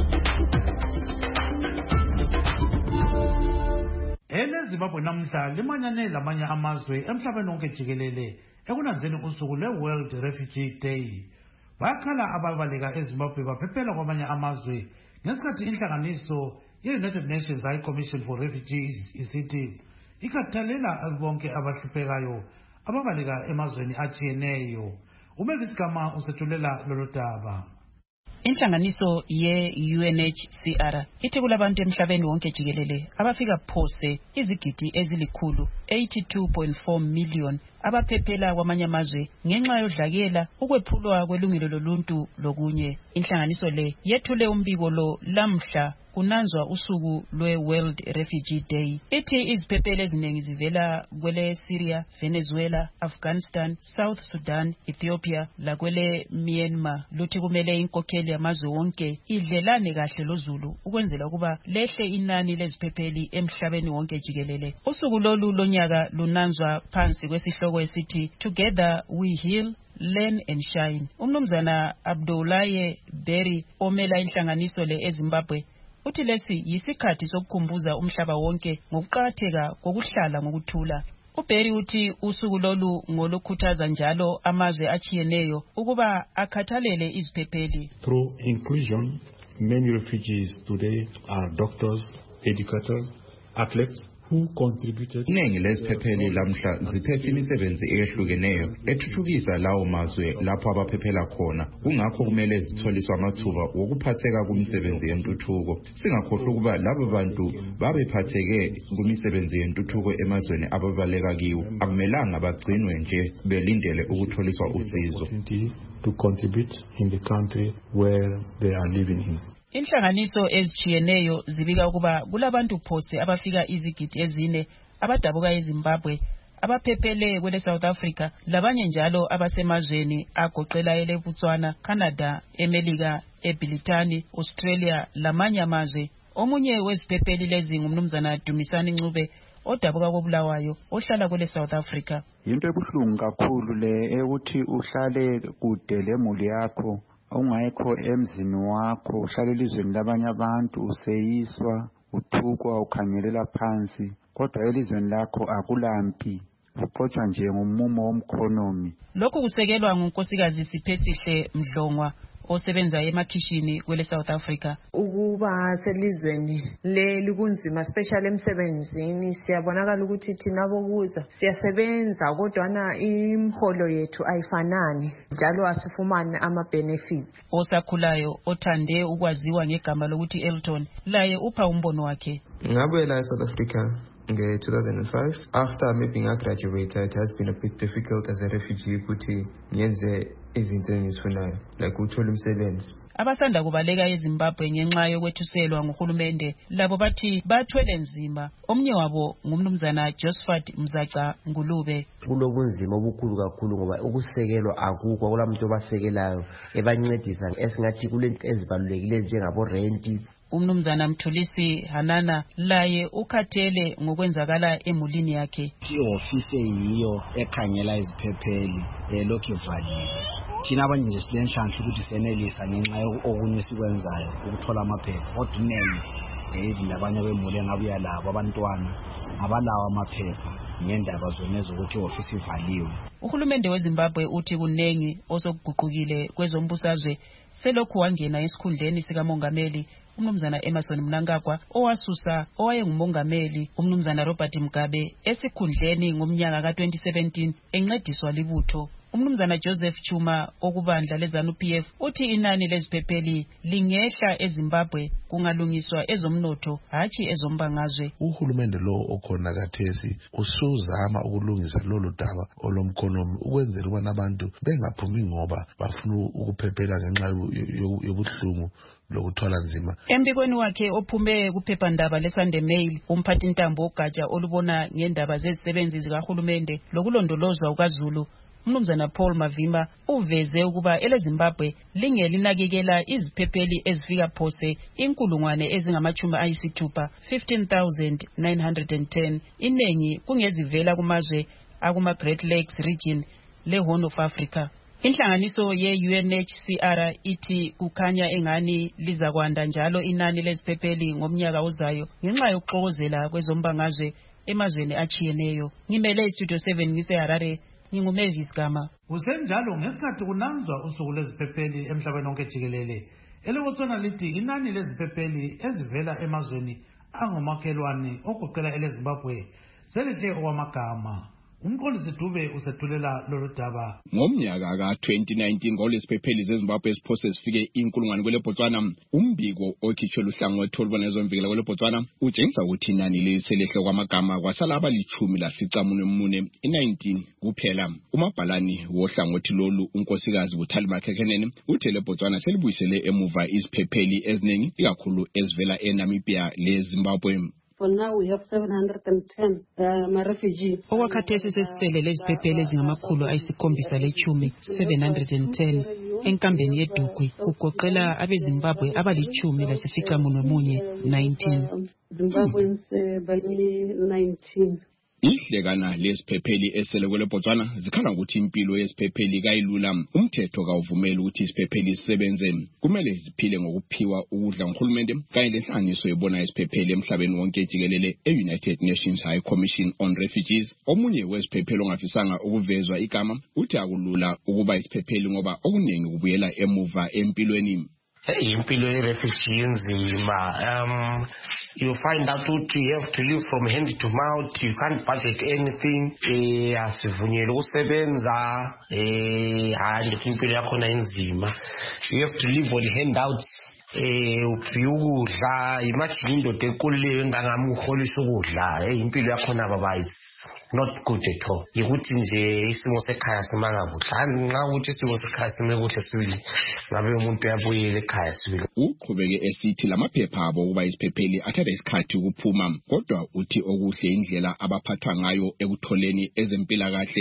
EleZimbabwe namhla limanyane lamanye amazwe emhlabeni wonke jikelele ekunanzeni usuku le-World Refugee Day. Bayakhala ababaleka eZimbabwe baphephela kwamanye amazwe ngesikhathi inhlanganiso ye-United Nations High Commission for Refugees isithi ikhathalela bonke abahluphekayo ababaleka emazweni atshiyeneyo. Umelvis Gama usethulela lolu daba. Inhlanganiso ye-U N H C R ithi kulabantu emhlabeni wonke jikelele abafika phose izigidi ezilikhulu eighty-two point four million abaphephela kwamanye amazwe ngenxa yodlakela ukwephulwa kwelungelo loluntu lokunye. Inhlanganiso le yethule umbiko lo lamhla kunanzwa usuku lwe-World Refugee Day. Ithi iziphepheli eziningi zivela kwele Syria, Venezuela, Afghanistan, South Sudan, Ethiopia lakwele Myanmar. Luthi kumele inkokheli yamazwe wonke idlelane kahle lozulu ukwenzela ukuba lehle inani leziphepheli emhlabeni wonke jikelele. Usuku lolu lonyaka lunanzwa phansi kwesihloko esithi Together We Heal, Learn and Shine. Umnumzana Abdullaye Berry omela inhlanganiso le eZimbabwe uthi lesi yisikhathi sokukhumbuza umhlaba wonke ngokuqakatheka kokuhlala ngokuthula. uBerry uthi usuku lolu ngolukhuthaza njalo amazwe achiyeneyo ukuba akhathalele iziphepheli. Through inclusion, many refugees today are doctors, educators, athletes who contributed. Iningi leziphepheli lamhla ziphethe imisebenzi eyehlukeneyo ethuthukisa lawo mazwe lapho abaphephela khona. Kungakho kumele zitholiswe amathuba wokuphatheka kumisebenzi yentuthuko. Singakhohlwa ukuba labo bantu babephatheke kumisebenzi yentuthuko emazweni ababaleka kiwo. Akumelanga bagcinwe nje belindele ukutholiswa usizo. To contribute in the country where they are living in. Inhlanganiso ezichiyeneyo zibika ukuba kulabantu phose abafika izigidi ezine abadabuka eZimbabwe abaphephele kwele South Africa labanye njalo abasemazweni agoqela ele Botswana, Canada, eMelika, eBritani, Australia lamanye amazwe. Omunye weziphepheli lezi ngumnumzana Dumisani Ncube odabuka kobulawayo ohlala kwele South Africa. Into ebuhlungu kakhulu le ukuthi uhlale kude lemuli yakho ungayikho emzini wakho uhlale elizweni labanye abantu useyiswa uthukwa ukhangelela phansi kodwa elizweni lakho akulampi uqotshwa nje ngomumo womkhonomi. Lokhu kusekelwa ngunkosikazi Siphesihle Mdlongwa osebenza emakhishini kwele South Africa. Ukuba selizweni leli kunzima especially emsebenzini siyabonakala ukuthi thina bokuza siyasebenza kodwa na imholo yethu ayifanani njalo asifumani ama benefits. Osakhulayo othande ukwaziwa ngegama lokuthi Elton laye upha umbono wakhe. Ngabe la South Africa in two thousand five, after maybe I graduated, it has been a bit difficult as a refugee ukuthi ngenze izinto engizifunayo like ukuthola umsebenzi. Abasanda kubaleka eZimbabwe ngenxa yokwethuselwa nguhulumende labo bathi bathwele nzima. Omnye wabo ngumnumzana Josephat Mzaca Ngulube. Kulobunzima obukhulu kakhulu ngoba ukusekelwa akukho kulamuntu obasekelayo ebancedisa esingathi kulento ezibalulekile njengabo renti. Umnumzana Mthulisi Hanana laye ukhathele ngokwenzakala emulini yakhe. Ihofisi yiyo ekhangela iziphepheli elokhu ivaliwe. Thina abanye nje silenhlanhla ukuthi senelisa ngenxa yokunye sikwenzayo ukuthola amaphepha. Kodwa inene even abanye bemuli ngabuya labo abantwana abalawa amaphepha ngendaba zonezo ukuthi ihofisi ivaliwe. Uhulumende weZimbabwe uthi kunengi osokuguqukile kwezombusazwe selokhu wangena esikhundleni sikamongameli umnumzana Emerson Mnangagwa owasusa owayengumongameli umnumzana Robert Mugabe esikhundleni ngomnyaka ka twenty seventeen encediswa libutho. Umnumzana Joseph Chuma okubandla leZANU P F uthi inani leziphepheli lingehla eZimbabwe kungalungiswa ezomnotho hathi ezombangazwe. Uhulumende lo okhona kathesi usuzama ukulungisa lolu daba olomkhonomi ukwenzela ukuthi abantu bengaphumi ngoba bafuna ukuphephela ngenxa yobuhlungu lokuthola nzima. Embikweni wakhe ophume kuphephandaba leSunday Mail umphathi ntambo ogatsha olubona ngendaba zezisebenzi zikahulumende lokulondolozwa ukaZulu umnumzana Paul Mavimba uveze ukuba eleZimbabwe lingelinakekela iziphepheli ezifika phose inkulungwane ezingamachumi ayisithupha fifteen thousand nine hundred ten inengi kungezivela kumazwe akuma Great Lakes region le Horn of Africa. Inhlanganiso ye U N H C R ithi kukhanya engani lizakwanda njalo inani leziphepheli ngomnyaka ozayo ngenxa yokuxokozela kwezombangazwe emazweni achiyeneyo. Ngimele iStudio seven ngiseHarare nginguMavis Gama. Kusenjalo ngesikhathi kunanzwa usuku leziphepheli emhlabeni wonke jikelele. Elebotswana lithi inani leziphepheli ezivela emazweni angomakhelwane ogoqela eleZimbabwe selithe okwamagama. Umqondisi Dube usethulela lolu daba. Ngomnyaka ka twenty nineteen ngolesiphepheli zeZimbabwe esiphose sifike inkulungwane kwele Botswana umbiko okhitshwe luhlangothi olubona ezomvikela kwele Botswana utshengisa ukuthi inani leselehle kwamagama kwasala abalichumi laficamunwemunye nineteen kuphela. Umabhalani wohlangothi lolu unkosikazi Buthali Makhekenene uthi le Botswana selibuyisele emuva iziphepheli eziningi ikakhulu ezivela eNamibia leZimbabwe. For now we have seven hundred ten uh, my refugees. Okwakhathesi sesitele leziphepheli ezingamakhulu ayisikhombisa lechumi seven hundred ten enkambeni yedugwi kugoqela abeZimbabwe abalichumi lasificamunwemunye nineteen. Zimbabweans uh, by nineteen. Ihlekana lesiphepheli esele kwele Botswana zikhala ukuthi impilo yesiphepheli kayilula umthetho kawuvumeli ukuthi isiphepheli sisebenze kumele ziphile ngokuphiwa ukudla nguhulumende kanye lenhlanganiso ebona isiphepheli emhlabeni wonke jikelele eUnited Nations High Commission on Refugees. Omunye wesiphepheli ongafisanga ukuvezwa igama uthi akulula ukuba isiphepheli ngoba okuningi kubuyela emuva empilweni. Hey, impilo ye-refugee inzima. Um, you find out that you have to live from hand to mouth. You can't budget anything. Eh, asivunyelwe ukusebenza. Eh, handi impilo yakhona inzima. You have to live on handouts. Eh, uphiwa ukudla. Imagine indoda equlileyo engangami uholisa ukudla. Eh, impilo yakhona baba is not good at all. Yikuthi nje isimo sekhaya simanga kuhle. Nxa ukuthi isimo sekhaya sime kuhle sibili ngabe umuntu uyabuyela ekhaya sibili. Uqhubeke esithi lamaphepha abo ukuba isiphepheli athatha isikhathi ukuphuma kodwa uthi okuhle indlela abaphathwa ngayo ekutholeni ezempilakahle.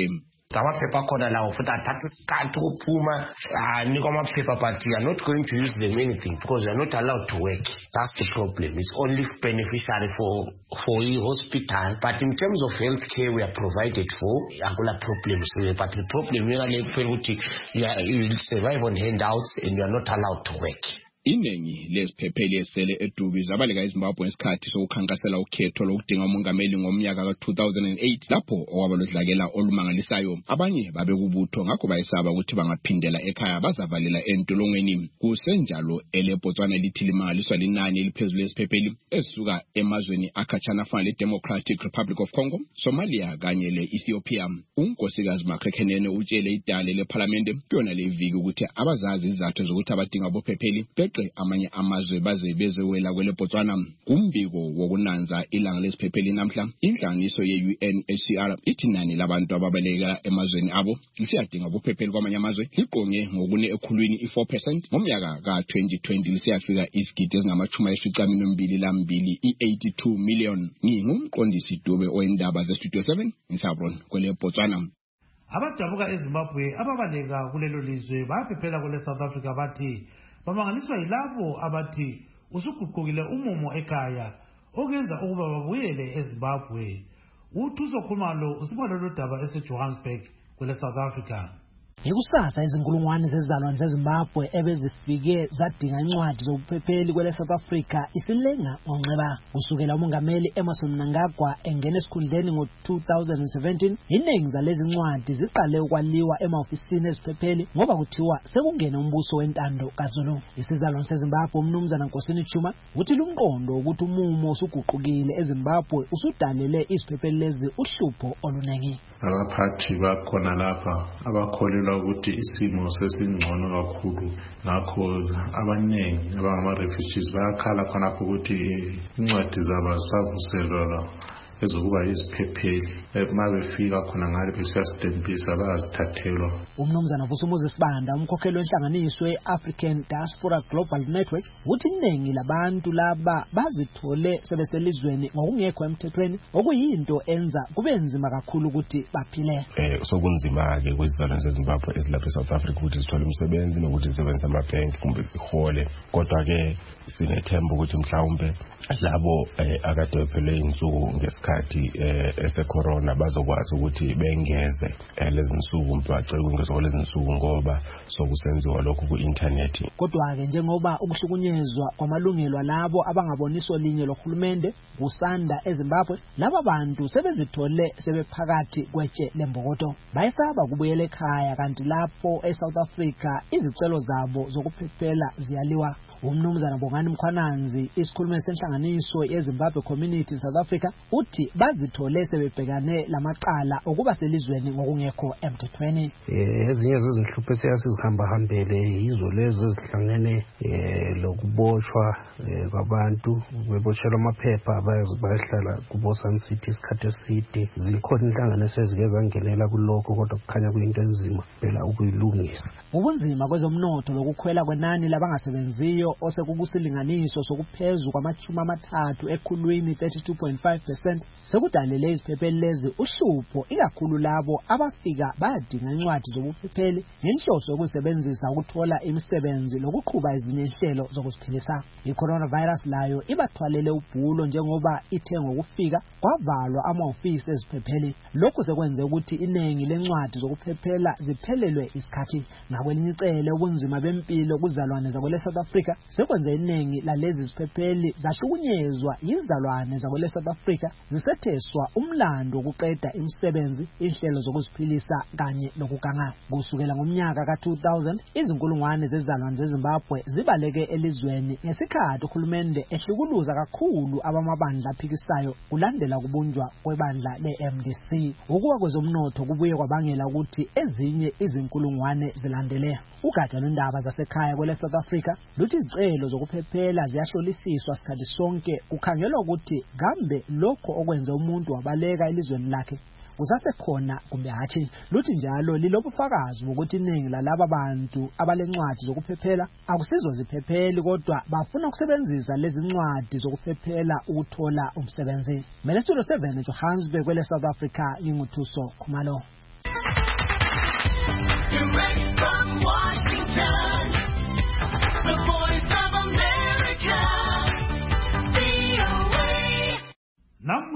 amaphepha akhona lawo futhi athatha isikhathi ukuphuma anikwa amaphepha but you are not going to use them anything because you are not allowed to work. That's the problem. It's only beneficiary for for a hospital, but in terms of healthcare we are provided for akula problems. But the problem is you will survive on handouts and you are not allowed to work. Iningi leziphepheli esele edubi zabaleka eZimbabwe ngesikhathi sokukhankasela ukhetho lokudinga umongameli ngomnyaka ka two thousand eight lapho owabalodlakela olumangalisayo abanye babekubutho ngakho bayesaba ukuthi bangaphindela ekhaya bazavalela entolongweni. Kusenjalo eleBotswana lithi limangaliswa linani eliphezulu lesiphepheli esuka emazweni akhatshana afana leDemocratic Republic of Congo, Somalia kanye leEthiopia. Unkosikazi Makrekhenene utshele idale leParliament kuyona leviki ukuthi abazazi izathu zokuthi abadinga bophepheli amanye amazwe baze bezewela kweleBotswana. Kumbiko wokunanza ilanga lesiphepheli namhla inhlanganiso ye-U N H C R ithi nani labantu ababaleka emazweni abo lisiyadinga bophepheli kwamanye amazwe liqonge ngokune ekhulwini i-four percent ngomnyaka ka twenty twenty lisiyafika isigidi ezingamachumi ayisishiyagalombili lambili i-eighty-two million. Ngingumqondisi Dube oyindaba ze-Studio seven eSabron kweleBotswana. Abadabuka eZimbabwe ababaleka kulelo lizwe bayaphephela kule South Africa bathi bamangaliswa yilabo abathi usuguqukile umumo ekhaya okenza ukuba babuyele eZimbabwe. Uthuso khumalo usibalo daba eseJohannesburg kwele South Africa. Ikusasa izinkulungwane zezizalwane zeZimbabwe ebezifike zadinga incwadi zokuphepheli kwele South Africa isilenga ngonxeba kusukela umongameli Emmerson Mnangagwa engena esikhundleni ngo two thousand seventeen. Iningi zalezi ncwadi ziqale ukwaliwa emaofisini eziphepheli ngoba kuthiwa sekungena umbuso wentando kaZulu. Isizalwane seZimbabwe umnumzana Nkosini Chuma uthi lumqondo ukuthi umumo usuguqukile eZimbabwe usudalele iziphepheli lezi uhlupho olunengi. Abaphathi bakhona lapha abakholelwa ukuthi isimo sesingcono kakhulu ngakho abanengi abangama-refugees bayakhala khonapho ukuthi incwadi zabo azisavuselwa ezokuba iziphepheli uma befika khona ngale besiyasitempisa bayazithathelwa. Umnumzana Vusumuzi Sibanda umkhokheli wenhlanganiso ye-African Diaspora Global Network uthi iningi labantu laba bazithole sebeselizweni ngokungekho emthethweni okuyinto enza kube nzima kakhulu ukuthi baphile. Eh sokunzima ke kwizizalwane zeZimbabwe ezilapha eSouth Africa ukuthi zithole umsebenzi nokuthi zisebenze amabhenki kumbe zihole, kodwa ke sinethemba ukuthi mhlawumbe labo akade bephele insuku ngesikhathi esecorona bazokwazi ukuthi bengeze lezi insuku bacela ukungezwa lezi insuku ngoba sokusenziwa lokho ku-internet. Kodwa ke njengoba ukuhlukunyezwa kwamalungelo alabo abangaboniso linye lohulumende kusanda eZimbabwe, laba bantu sebezithole sebephakathi kwetshe lembokoto bayesaba kubuyela ekhaya, kanti lapho eSouth Africa izicelo zabo zokuphephela ziyaliwa. Umnumzana Bongani Mkhwananzi isikhulumeli senhlanganiso yeZimbabwe Community in South Africa uthi bazithole sebebhekane lamacala okuba selizweni ngokungekho emthethweni. Eh ezinye zezinhlupho esiyasihamba hambele yizo lezo ezihlangene eh lokuboshwa kwabantu beboshelwa amaphepha bayahlala kuBosan City isikhathi eside. Zikhona inhlanganiso ezigeza ngenela kuloko kodwa kukhanya kuyinto enzima phela ukuyilungisa. Ubunzima kwezomnotho lokukhwela kwenani labangasebenziyo osekukusilinganiso sokuphezulu kwamachumi amathathu ekhulwini thirty-two point five percent sekudalele iziphepheli lezi uhlupho ikakhulu labo abafika bayadinga incwadi zobuphepheli ngenhloso yokusebenzisa ukuthola imisebenzi lokuqhuba ezinye inhlelo zokuziphilisa. I-coronavirus layo ibathwalele ubhulo njengoba ithe ngokufika kwavalwa ama-ofisi eziphepheli. Lokhu sekwenze ukuthi iningi lencwadi zokuphephela ziphelelwe isikhathi. Ngakwelinye icele ubunzima bempilo kuzalwane zakwele South Africa sekwenze iningi lalezi ziphepheli zahlukunyezwa yizalwane zakwele South Africa zisetheswa umlando wokuqeda imisebenzi, inhlelo zokuziphilisa kanye nokuganga. Kusukela ngomnyaka ka two thousand izinkulungwane zezalwane zeZimbabwe zibaleke elizweni ngesikhathi uhulumende ehlukuluza kakhulu abamabandla aphikisayo kulandela kubunjwa kwebandla le-M D C. Ukuwa kwezomnotho kubuye kwabangela ukuthi ezinye izinkulungwane zilandele. Ugatsha lwendaba zasekhaya kwele South Africa luthi izicelo zokuphephela ziyahlolisiswa sikhathi sonke kukhangelwa ukuthi kambe lokho okwenza umuntu wabaleka elizweni lakhe kusasekhona kumbe hathi. Luthi njalo lilobufakazi ukuthi iningi lalaba bantu abalencwadi zokuphephela akusizwa ziphepheli kodwa bafuna ukusebenzisa lezi ncwadi zokuphephela ukuthola umsebenzi. Studio seven eJohannesburg kwele South Africa, nginguthuso Khumalo.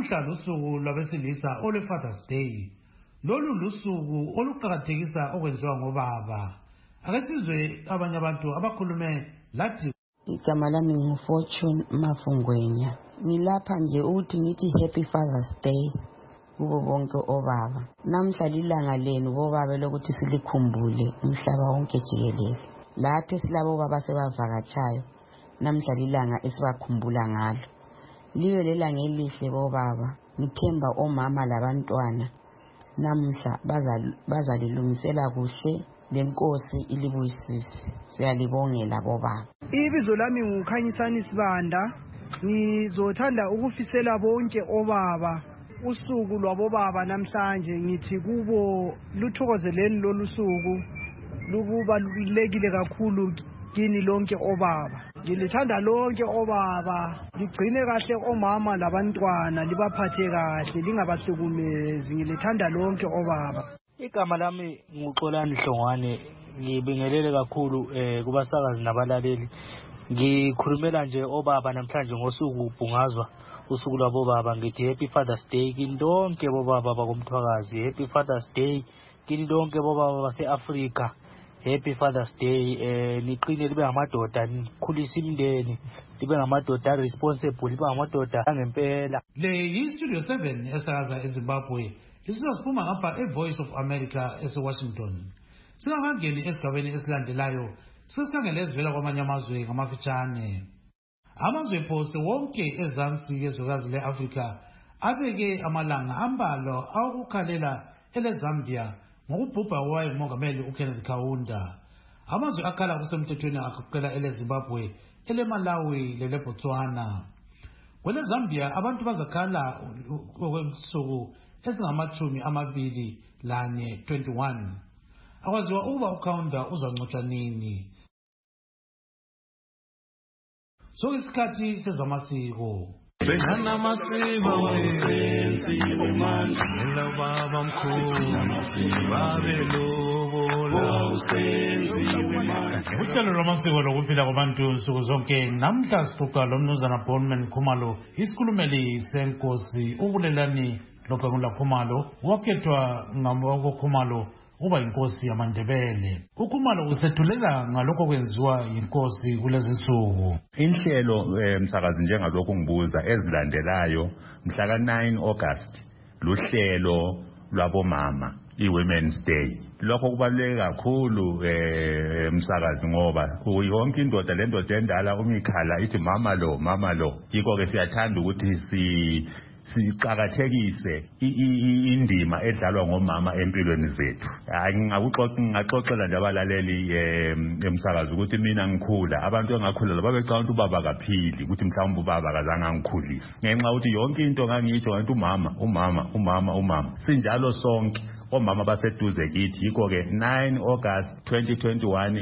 namuhla lusuku lwabesilisa olwe-Father's Day. Lolu lusuku oluqakathekisa okwenziwa ngobaba. Ake sizwe abanye abantu abakhulume lathi igama lami ngu-Fortune Mafungwenya. Ngilapha nje ukuthi ngithi Happy Father's Day kubo bonke obaba. Namhla lilanga lenu bobaba lokuthi silikhumbule umhlaba wonke jikelele. Lathi silabo baba sebavakatshayo. Namhla lilanga esibakhumbula ngalo. Libe lelanga elihle bobaba. Ngithemba omama labantwana namhla bazalilungisela kuhle lenkosi ilibuyisise. Siyalibongela bobaba. Ibizo lami nguKhanyisani Sibanda. Ngizothanda ukufisela bonke obaba usuku lwabobaba namhlanje. Ngithi kubo luthokozeleni lolu suku, lukubalulekile kakhulu kini lonke obaba. Ngilithanda lonke obaba, ligcine kahle omama labantwana, libaphathe kahle, lingabahlukumezi. Ngilithanda lonke obaba. Igama lami nguXolani Hlongwane. Ngibingelele kakhulu eh kubasakazi nabalaleli. Ngikhulumela nje obaba namhlanje ngosuku ubhungazwa usuku lwabobaba. Ngithi Happy Father's Day kini lonke bobaba bakomthwakazi. Happy Father's Day kini lonke bobaba base-Afrika. Happy Father's Day. Eh niqine libe ngamadoda, nikhulisa imindeni, libe ngamadoda responsible, libe ngamadoda angempela. Le yi-Studio seven esakaza eZimbabwe. Isizosiphuma ngapha e-Voice of America ese-Washington. Singakangeni esigabeni esilandelayo, sesikhangele ezivela kwamanye amazwe ngamafitshane. Amazwe phose wonke ezansi yezwekazi le-Afrika abeke amalanga ambalwa awokukhalela ele-Zambia ngokubhubha kowayengumongameli uKenneth Kaunda. Amazwe akhala kusemthethweni agoqela ele-Zimbabwe, ele-Malawi lele-Botswana. Kwele-Zambia abantu bazakhala okwensuku ezingamachumi amabili lanye twenty-one. Akwaziwa ukuba uKaunda uzangcotshwa nini. So isikhathi sezamasiko. Sengana masiko wenziwe manje elababa mkhulu babelobola usenziwe manje. Uhlelo lwamasiko lokuphila kwabantu nsuku zonke namhla sixoxa lomnumzana Bonman Khumalo, isikhulumeli senkosi ubulelani loKangula Khumalo, wakhethwa ngaboko Khumalo uba inkosi yamaNdebele. uKhumalo usethulela ngalokho kwenziwa inkosi kulezi nsuku. Inhlelo umsakazi njengalokho ngibuza ezilandelayo mhla ka nine August luhlelo lwabomama i-Women's Day. Lokho kubaluleke kakhulu eh umsakazi ngoba yonke indoda le ndoda endala umikhala ithi mama lo mama lo. Yiko ke siyathanda ukuthi si siqhakathekise indima edlalwa ngomama empilweni zethu. Hayi ngakuxoxa ngaxoxela nje abalaleli emsakazi ukuthi mina ngikhula abantu engakhula babecanga ukuthi ubaba kaphili, ukuthi mhlawumbe ubaba akazange angikhulisa. Ngenxa ukuthi yonke into ngangitsho ngathi umama umama umama umama. Sinjalo sonke omama baseduze kithi. Yiko ke nine August twenty twenty-one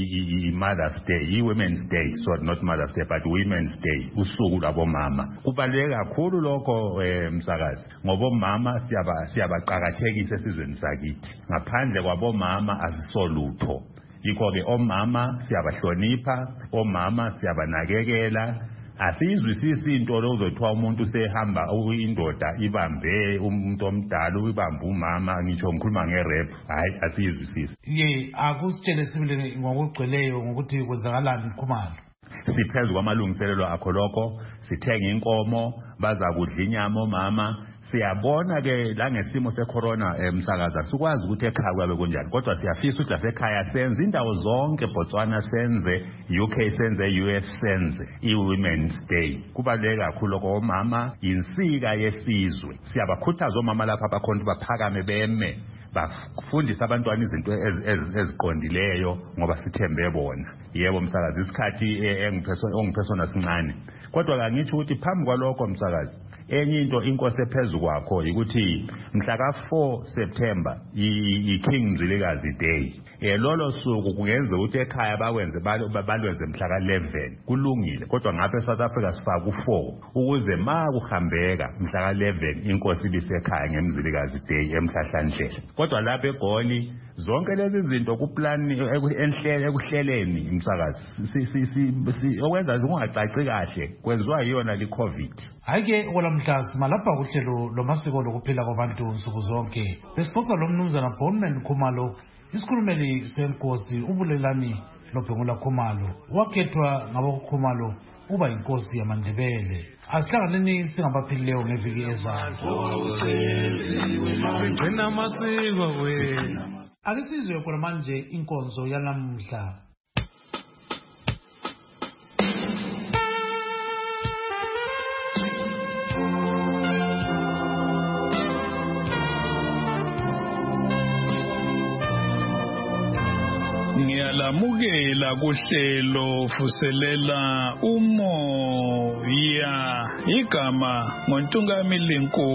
i Mother's Day, i Women's Day, sorry not Mother's Day but Women's Day, usuku lwabomama. Kubaluleke kakhulu lokho emsakazi ngoba omama siyaba siyabaqhakathekisa esizweni sakithi. Ngaphandle kwabomama asisolutho. Yiko ke omama siyabahlonipha, omama siyabanakekela. Asizwisisi into lozothiwa umuntu sehamba indoda ibambe umuntu omdala uyibambe umama, ngitsho ngikhuluma ngerap. Hayi asizwisisi. Ye akusitshele sibile ngokugcweleyo ngokuthi kwenzakalani Khumalo. Siphezu kwamalungiselelo akho lokho, sithenga inkomo, baza kudla inyama omama. Siyabona ke la ngesimo secorona emsakaza sikwazi ukuthi ekhaya kwabe kunjani, kodwa siyafisa ukuthi lasekhaya senze indawo zonke, Botswana senze, U K senze, U S senze i-Women's Day. Kubaluleke kakhulu lokho. Omama insika yesizwe. Siyabakhuthaza omama lapha abakhona baphakame beme bafundisa abantwana izinto eziqondileyo ngoba sithembe bona. Yebo msakazi, isikhathi engiphesona sincane, kodwa kangithi ukuthi phambi kwalokho msakazi, enye into inkosi ephezulu kwakho ukuthi mhla ka four September i-King Mzilikazi Day. Eh lolo suku kungenza ukuthi ekhaya bakwenze balwenze mhla ka eleven, kulungile, kodwa ngapha eSouth Africa sifaka u four ukuze ma kuhambeka mhla ka eleven inkosi ibisekhaya ngeMzilikazi Day emhlahlandlela. Kodwa lapha eGoli zonke lezi zinto kuplan enhlele ekuhleleni msakazi si si okwenza kungacaci kahle kwenziwa yiyona le COVID. Hake olamhla simalapha kuhlelo lomasiko lokuphila kwabantu nsuku zonke. Besixoxa lo mnumzana Bowman Khumalo, isikhulumeli senkosi uBulelani Lobhengula Khumalo, wakhethwa ngaboKhumalo uba inkosi yamaNdebele. Asihlanganeni singabaphilileyo ngeviki ezayo. Akisizwe khona manje inkonzo yanamhla. Ngiyalamukela kuhlelo fuselela umoya igama ngoNtungamili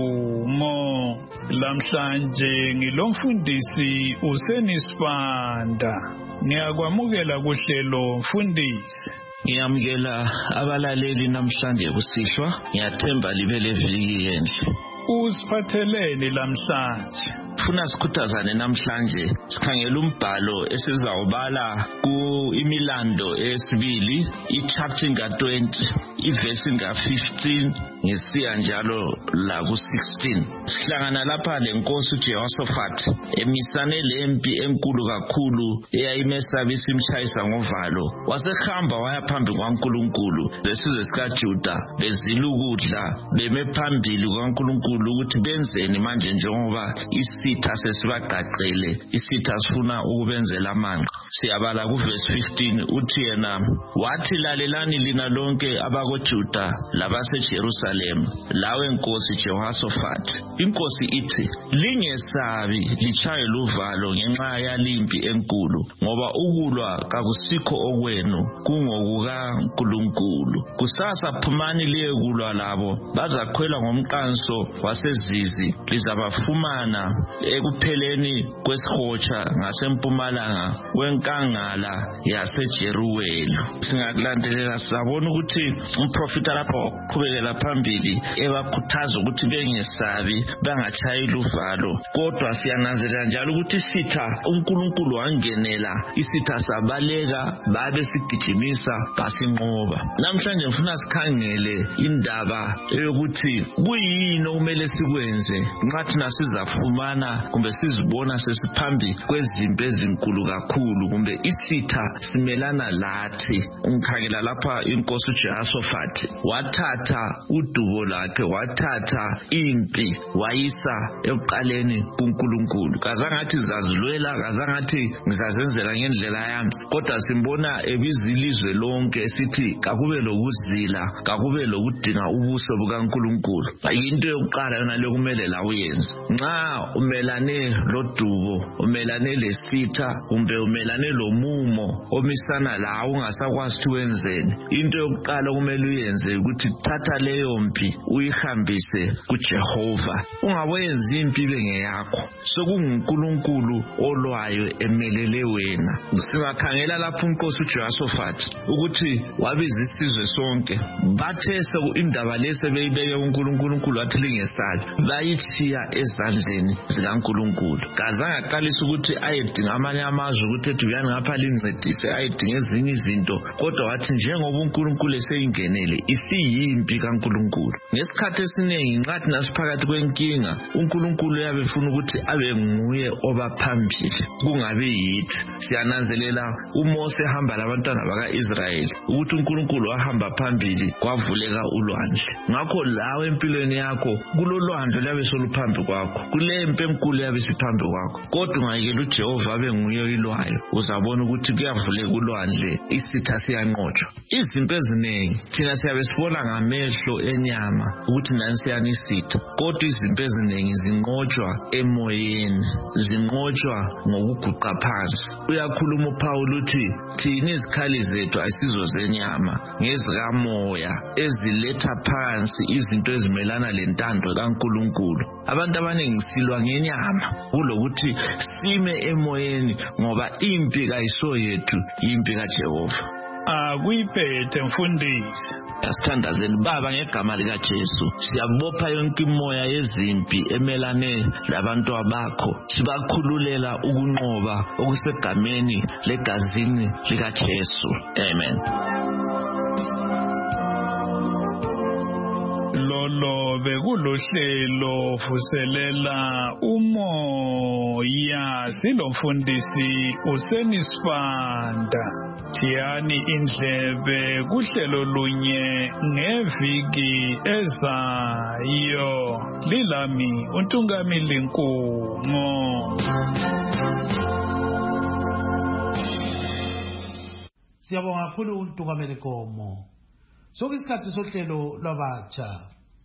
Nkumo. Lamhlanje ngilomfundisi uSenisibanda. Ngiyakwamukela kuhlelo mfundisi. Ngiyamukela abalaleli namhlanje kusihlwa. Ngiyathemba libele viki enhle. Usiphatheleni lamhlanje? Funa sikhuthazane namhlanje sikhangela umbhalo esizawubala ku imilando esibili ichapter nga twenty ivesi nga fifteen ngesiya njalo la ku sixteen. Sihlangana lapha lenkosi uJehoshaphat emisane lempi enkulu kakhulu eyayimesabisa imshayisa ngovalo. Wasehamba waya phambi kwaNkulunkulu lesizwe sikaJuda bezila ukudla beme phambili kwaNkulunkulu ukuthi benzeni manje njengoba isitha sesibaqaqele isitha sifuna ukubenzela amanqa. Siyabala ku verse fifteen uthi yena wathi lalelani lina lonke abakoJuda labaseJerusalem lawe nkosi Jehoshaphat. Inkosi ithi lingesabi lichaye luvalo ngenxa yalimpi enkulu ngoba ukulwa kakusikho okwenu kungokuka Nkulunkulu. Kusasa phumani liye kulwa labo bazakhwela ngomqanso wasezizi lizabafumana ekupheleni kwesihotsha ngasempumalanga wenkangala yaseJeruweli. Singakulandelela sabona ukuthi umprofita lapho qhubekela phambili ebakhuthaza ukuthi bengesabi bangachayi luvalo. Kodwa siyananzelela njalo ukuthi isitha uNkulunkulu wangenela isitha sabaleka babe sigijimisa basinqoba. Namhlanje ngifuna sikhangele indaba eyokuthi kuyini okumele sikwenze nxa thina sizafumana kumbe sizibona sesiphambi kwezimpi ezinkulu kakhulu kumbe isitha simelana lathi. Ngikhangela lapha inkosi uJehoshaphat wathatha udubo lakhe wathatha impi wayisa ekuqaleni kuNkulunkulu. Kazangathi zazilwela kazangathi ngizazenzela ngendlela yami kodwa simbona ebizilizwe lonke esithi kakube lokuzila kakube lokudinga ubuso bukaNkulunkulu. Into yokuqala yona le kumele la uyenze nxa umelane lodubo umelane lesitha kumbe umelane lomumo omisana la ungasakwazi ukuthi wenzeni. Into yokuqala kumele uyenze ukuthi thatha leyo mpi uyihambise kuJehova. Ungawenzi impi bengeyakho sokunguNkulunkulu olwayo emelele wena. Singakhangela lapho inkosi uJehoshaphat ukuthi wabiza isizwe sonke bathe indaba lese beyibeke uNkulunkulu wathi lingesabi bayithiya ezandleni zikaNkulunkulu. Kazange aqalisa ukuthi ayedinga amanye amazwe ukuthi ethi uyani ngapha lincedise ayedinga ezinye izinto kodwa wathi njengoba uNkulunkulu eseyingenele isiyimpi kaNkulunkulu. Ngesikhathi esiningi nxa thina siphakathi kwenkinga uNkulunkulu uyabe efuna ukuthi abe nguye obaphambili kungabe yithi. Siyananzelela uMose ehamba labantwana bakaIsrayeli ukuthi uNkulunkulu wahamba phambili kwavuleka ulwandle. Ngakho lawe empilweni yakho kulolwandle labe soluphambi kwakho kule mpe enkulu yabe siphambi kwakho kodwa ungayekela uJehova abe nguye oyilwayo uzabona ukuthi kuyavuleka ulwandle isitha siyanqotshwa. Izimpi eziningi thina siyabe sibona ngamehlo enyama ukuthi nansiyani isitha kodwa izimpi eziningi zinqotshwa emoyeni zinqotshwa ngokuguqa phansi. Uyakhuluma uPaul uthi thina izikhali zethu ayisizo zenyama ngezikamoya eziletha phansi izinto ezimelana lentando kaNkulunkulu. Abantu abaningi silwa ngenyama kulokuthi sime emoyeni ngoba impi kayiso yethu impi kaJehova. Akuyiphethe mfundisi. Asithandazeni Baba ngegama likaJesu siyabopha yonke imoya yezimpi emelane labantu abakho sibakhululela ukunqoba okusegameni legazini likaJesu. Amen. lolo bekulohlelo vuselela umoya silomfundisi usenisifanda. Thiyani indlebe kuhlelo lunye ngeviki ezayo. Lilami uNtungamili Nkumo. Siyabonga kakhulu uNtungamili Nkomo. Sokuyisikhathi sohlelo lwabatsha.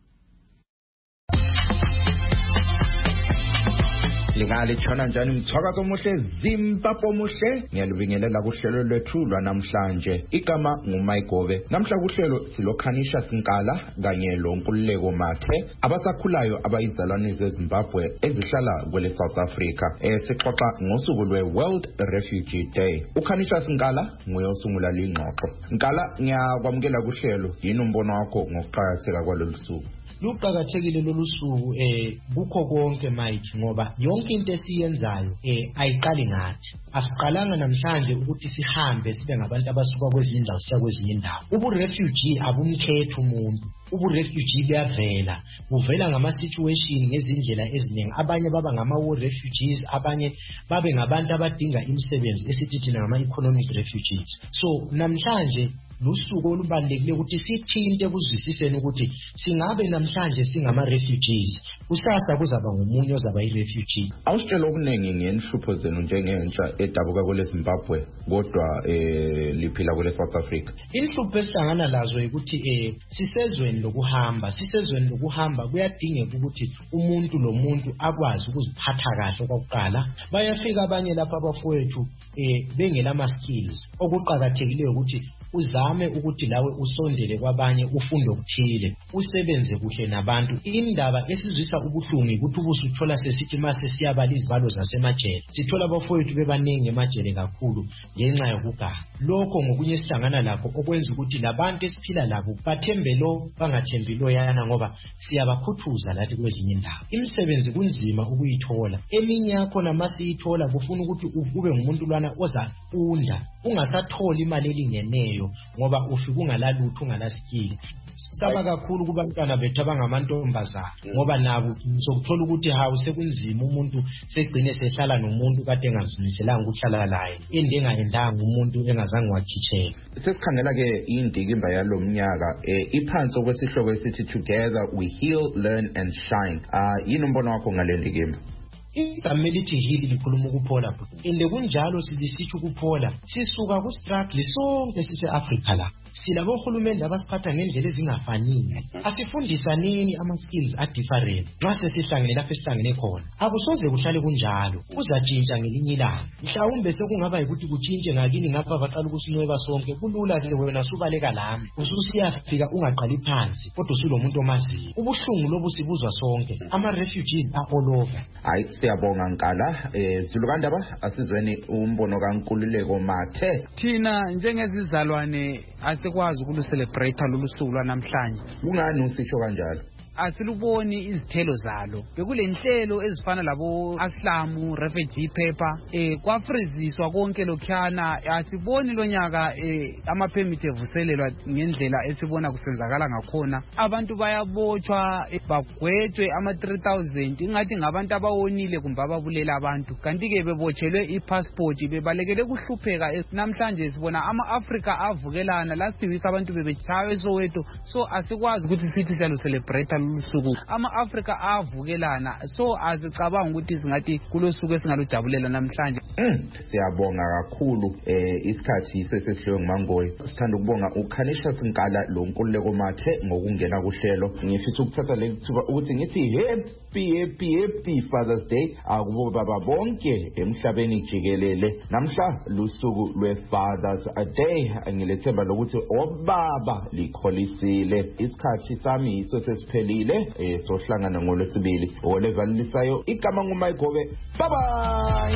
Lingali tshona njani mthwakazo omuhle Zimbabwe omuhle ngiyalubingelela kuhlelo lwethu lwanamhlanje igama nguMayigobe namhla kuhlelo silokhanisha Sinkala kanye loNkululeko Mathe abasakhulayo abayizalwane zeZimbabwe ezihlala kwele South Africa eh sixoxa ngosuku lwe World Refugee Day. Ukhanisha Sinkala nguye osungula lengxoxo. Nkala ngiyakwamukela kuhlelo yini umbono wakho ngokuqhakatheka kwalolu suku? Luqhakathekile lolu suku eh kukho konke Mike ngoba yonke into esiyenzayo eh ayiqali ngathi asiqalanga namhlanje ukuthi sihambe sibe ngabantu abasuka kwezinye indawo siya kwezinye indawo. Ubu refugee abumkhetha umuntu, ubu refugee buyavela uvela ngama situation ngezindlela eziningi. Abanye baba ngama war refugees, abanye babe ngabantu abadinga imisebenzi esithi thina ngama economic refugees. So namhlanje lusuku olubalekile ukuthi sithinte kuzwisiseni ukuthi singabe namhlanje singama refugees kusasa kuzaba ngomunye ozaba i-refugee. Awusitshela okuningi ngenhlupho zenu njengentsha edabuka kwele Zimbabwe kodwa eh liphila kwele South Africa. Inhlupho esihlangana lazo ukuthi eh sisezweni lokuhamba sisezweni lokuhamba kuyadingeka ukuthi umuntu lo muntu akwazi ukuziphatha kahle okokuqala. Bayafika abanye lapha abafowethu eh bengela ama skills okuqhakathekileyo ukuthi uzame ukuthi lawe usondele kwabanye ufunde ukuthile usebenze kuhle nabantu. Indaba esizwisa ubuhlungu ukuthi ubusuthola sesithi mase siyabala izibalo zasemajele sithola abafowethu bebaningi emajele kakhulu ngenxa yokuganga. Lokho ngokunye sihlangana lakho okwenza ukuthi labantu esiphila labo bathembe lo bangathembi lo yana ngoba siyabakhuthuza lathi kwezinye indawo. Imisebenzi kunzima ukuyithola, eminye yakho namasiyithola kufuna ukuthi ube ngumuntu lwana ozafunda ungasatholi imali elingeneyo ngoba ufika ungalalutho ungalasikile. Saba kakhulu kubantwana bethu abangamantombazana ngoba nabo sokuthola ukuthi hawu sekunzima umuntu segcine sehlala nomuntu kade engaziniselanga ukuhlala laye endengaendanga umuntu engazange wakhitshela. Sesikhangela ke indikimba yalomnyaka eh iphansi okwesihloko esithi Together We Heal, Learn and Shine. Ah yini umbono wakho ngale ndikimba? Igama elithi heal likhuluma ukuphola ende kunjalo silisithi ukuphola sisuka ku struggle sonke sise Africa la silabo uhulumende abasiphatha ngendlela ezingafaniyo. Asifundisa nini ama skills a different nxa sesihlangene lapha esihlangene khona akusoze kuhlale kunjalo kuzatshintsha ngelinye ilanga. Mhlawumbe sekungaba ukuthi kutshintshe ngakini ngapha baqala ukusinweba sonke kulula ke wena subaleka lami ususiyafika ungaqali phansi kodwa usulomuntu omaziyo. Ubuhlungu lobu sibuzwa sonke ama refugees are all over. Hayi siyabonga Nkala eh Zulukandaba asizweni umbono kaNkululeko Mathe. Thina njengezizalwane asikwazi ukuluselebrate lolu suku lwanamhlanje. Kungani usitsho kanjalo? Asiluboni izithelo zalo. Bekulenhlelo ezifana labo Aslamu refugee paper eh kwafriziswa konke lokhana asiboni lonyaka eh ama permit evuselelwa ngendlela esibona kusenzakala ngakhona. Abantu bayabotshwa bagwetshwe ama three thousand ingathi ngabantu abawonile kumbe ababulela abantu kanti ke bebotshelwe ipassport bebalekele kuhlupheka. Namhlanje sibona ama Africa avukelana last week abantu bebechawe Soweto. So asikwazi ukuthi sithi siyalo celebrate lusuku ama Africa avukelana. So azicabanga ukuthi singathi kulosuku esingalujabulela namhlanje. Mm, siyabonga kakhulu eh isikhathi iso esehliwe nguMangoyi. Sithanda ukubonga uKhanisha Sinkala lo Nkululeko Mathe ngokungena kuhlelo. Ngifisa ukuthatha le thuba ukuthi ngithi happy happy happy Father's Day akubo baba bonke emhlabeni jikelele. Namhla lusuku lwe Father's Day ngilethemba lokuthi obaba likholisile. Isikhathi sami iso sesiphelile eh sohlangana ngolwesibili olevalisayo igama nguMayigobe. Bye bye.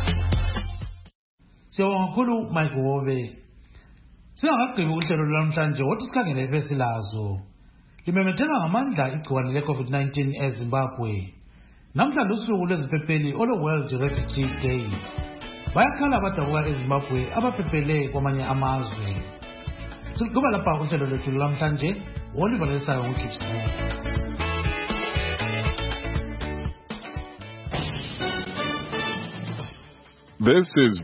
Siyabonga kakhulu Mayigobe. Singakagqibi uhlelo lwamhlanje wothi sikhangele ifesilazo. Limemetheka ngamandla igciwane le COVID nineteen eZimbabwe. Namhla lusuku lweziphepheli olo World Refugee Day. Bayakhala abadabuka eZimbabwe abaphephele kwamanye amazwe. kuba lapha kuhlelo lethu lamhlanje Oliver lesayo ngigibs. This is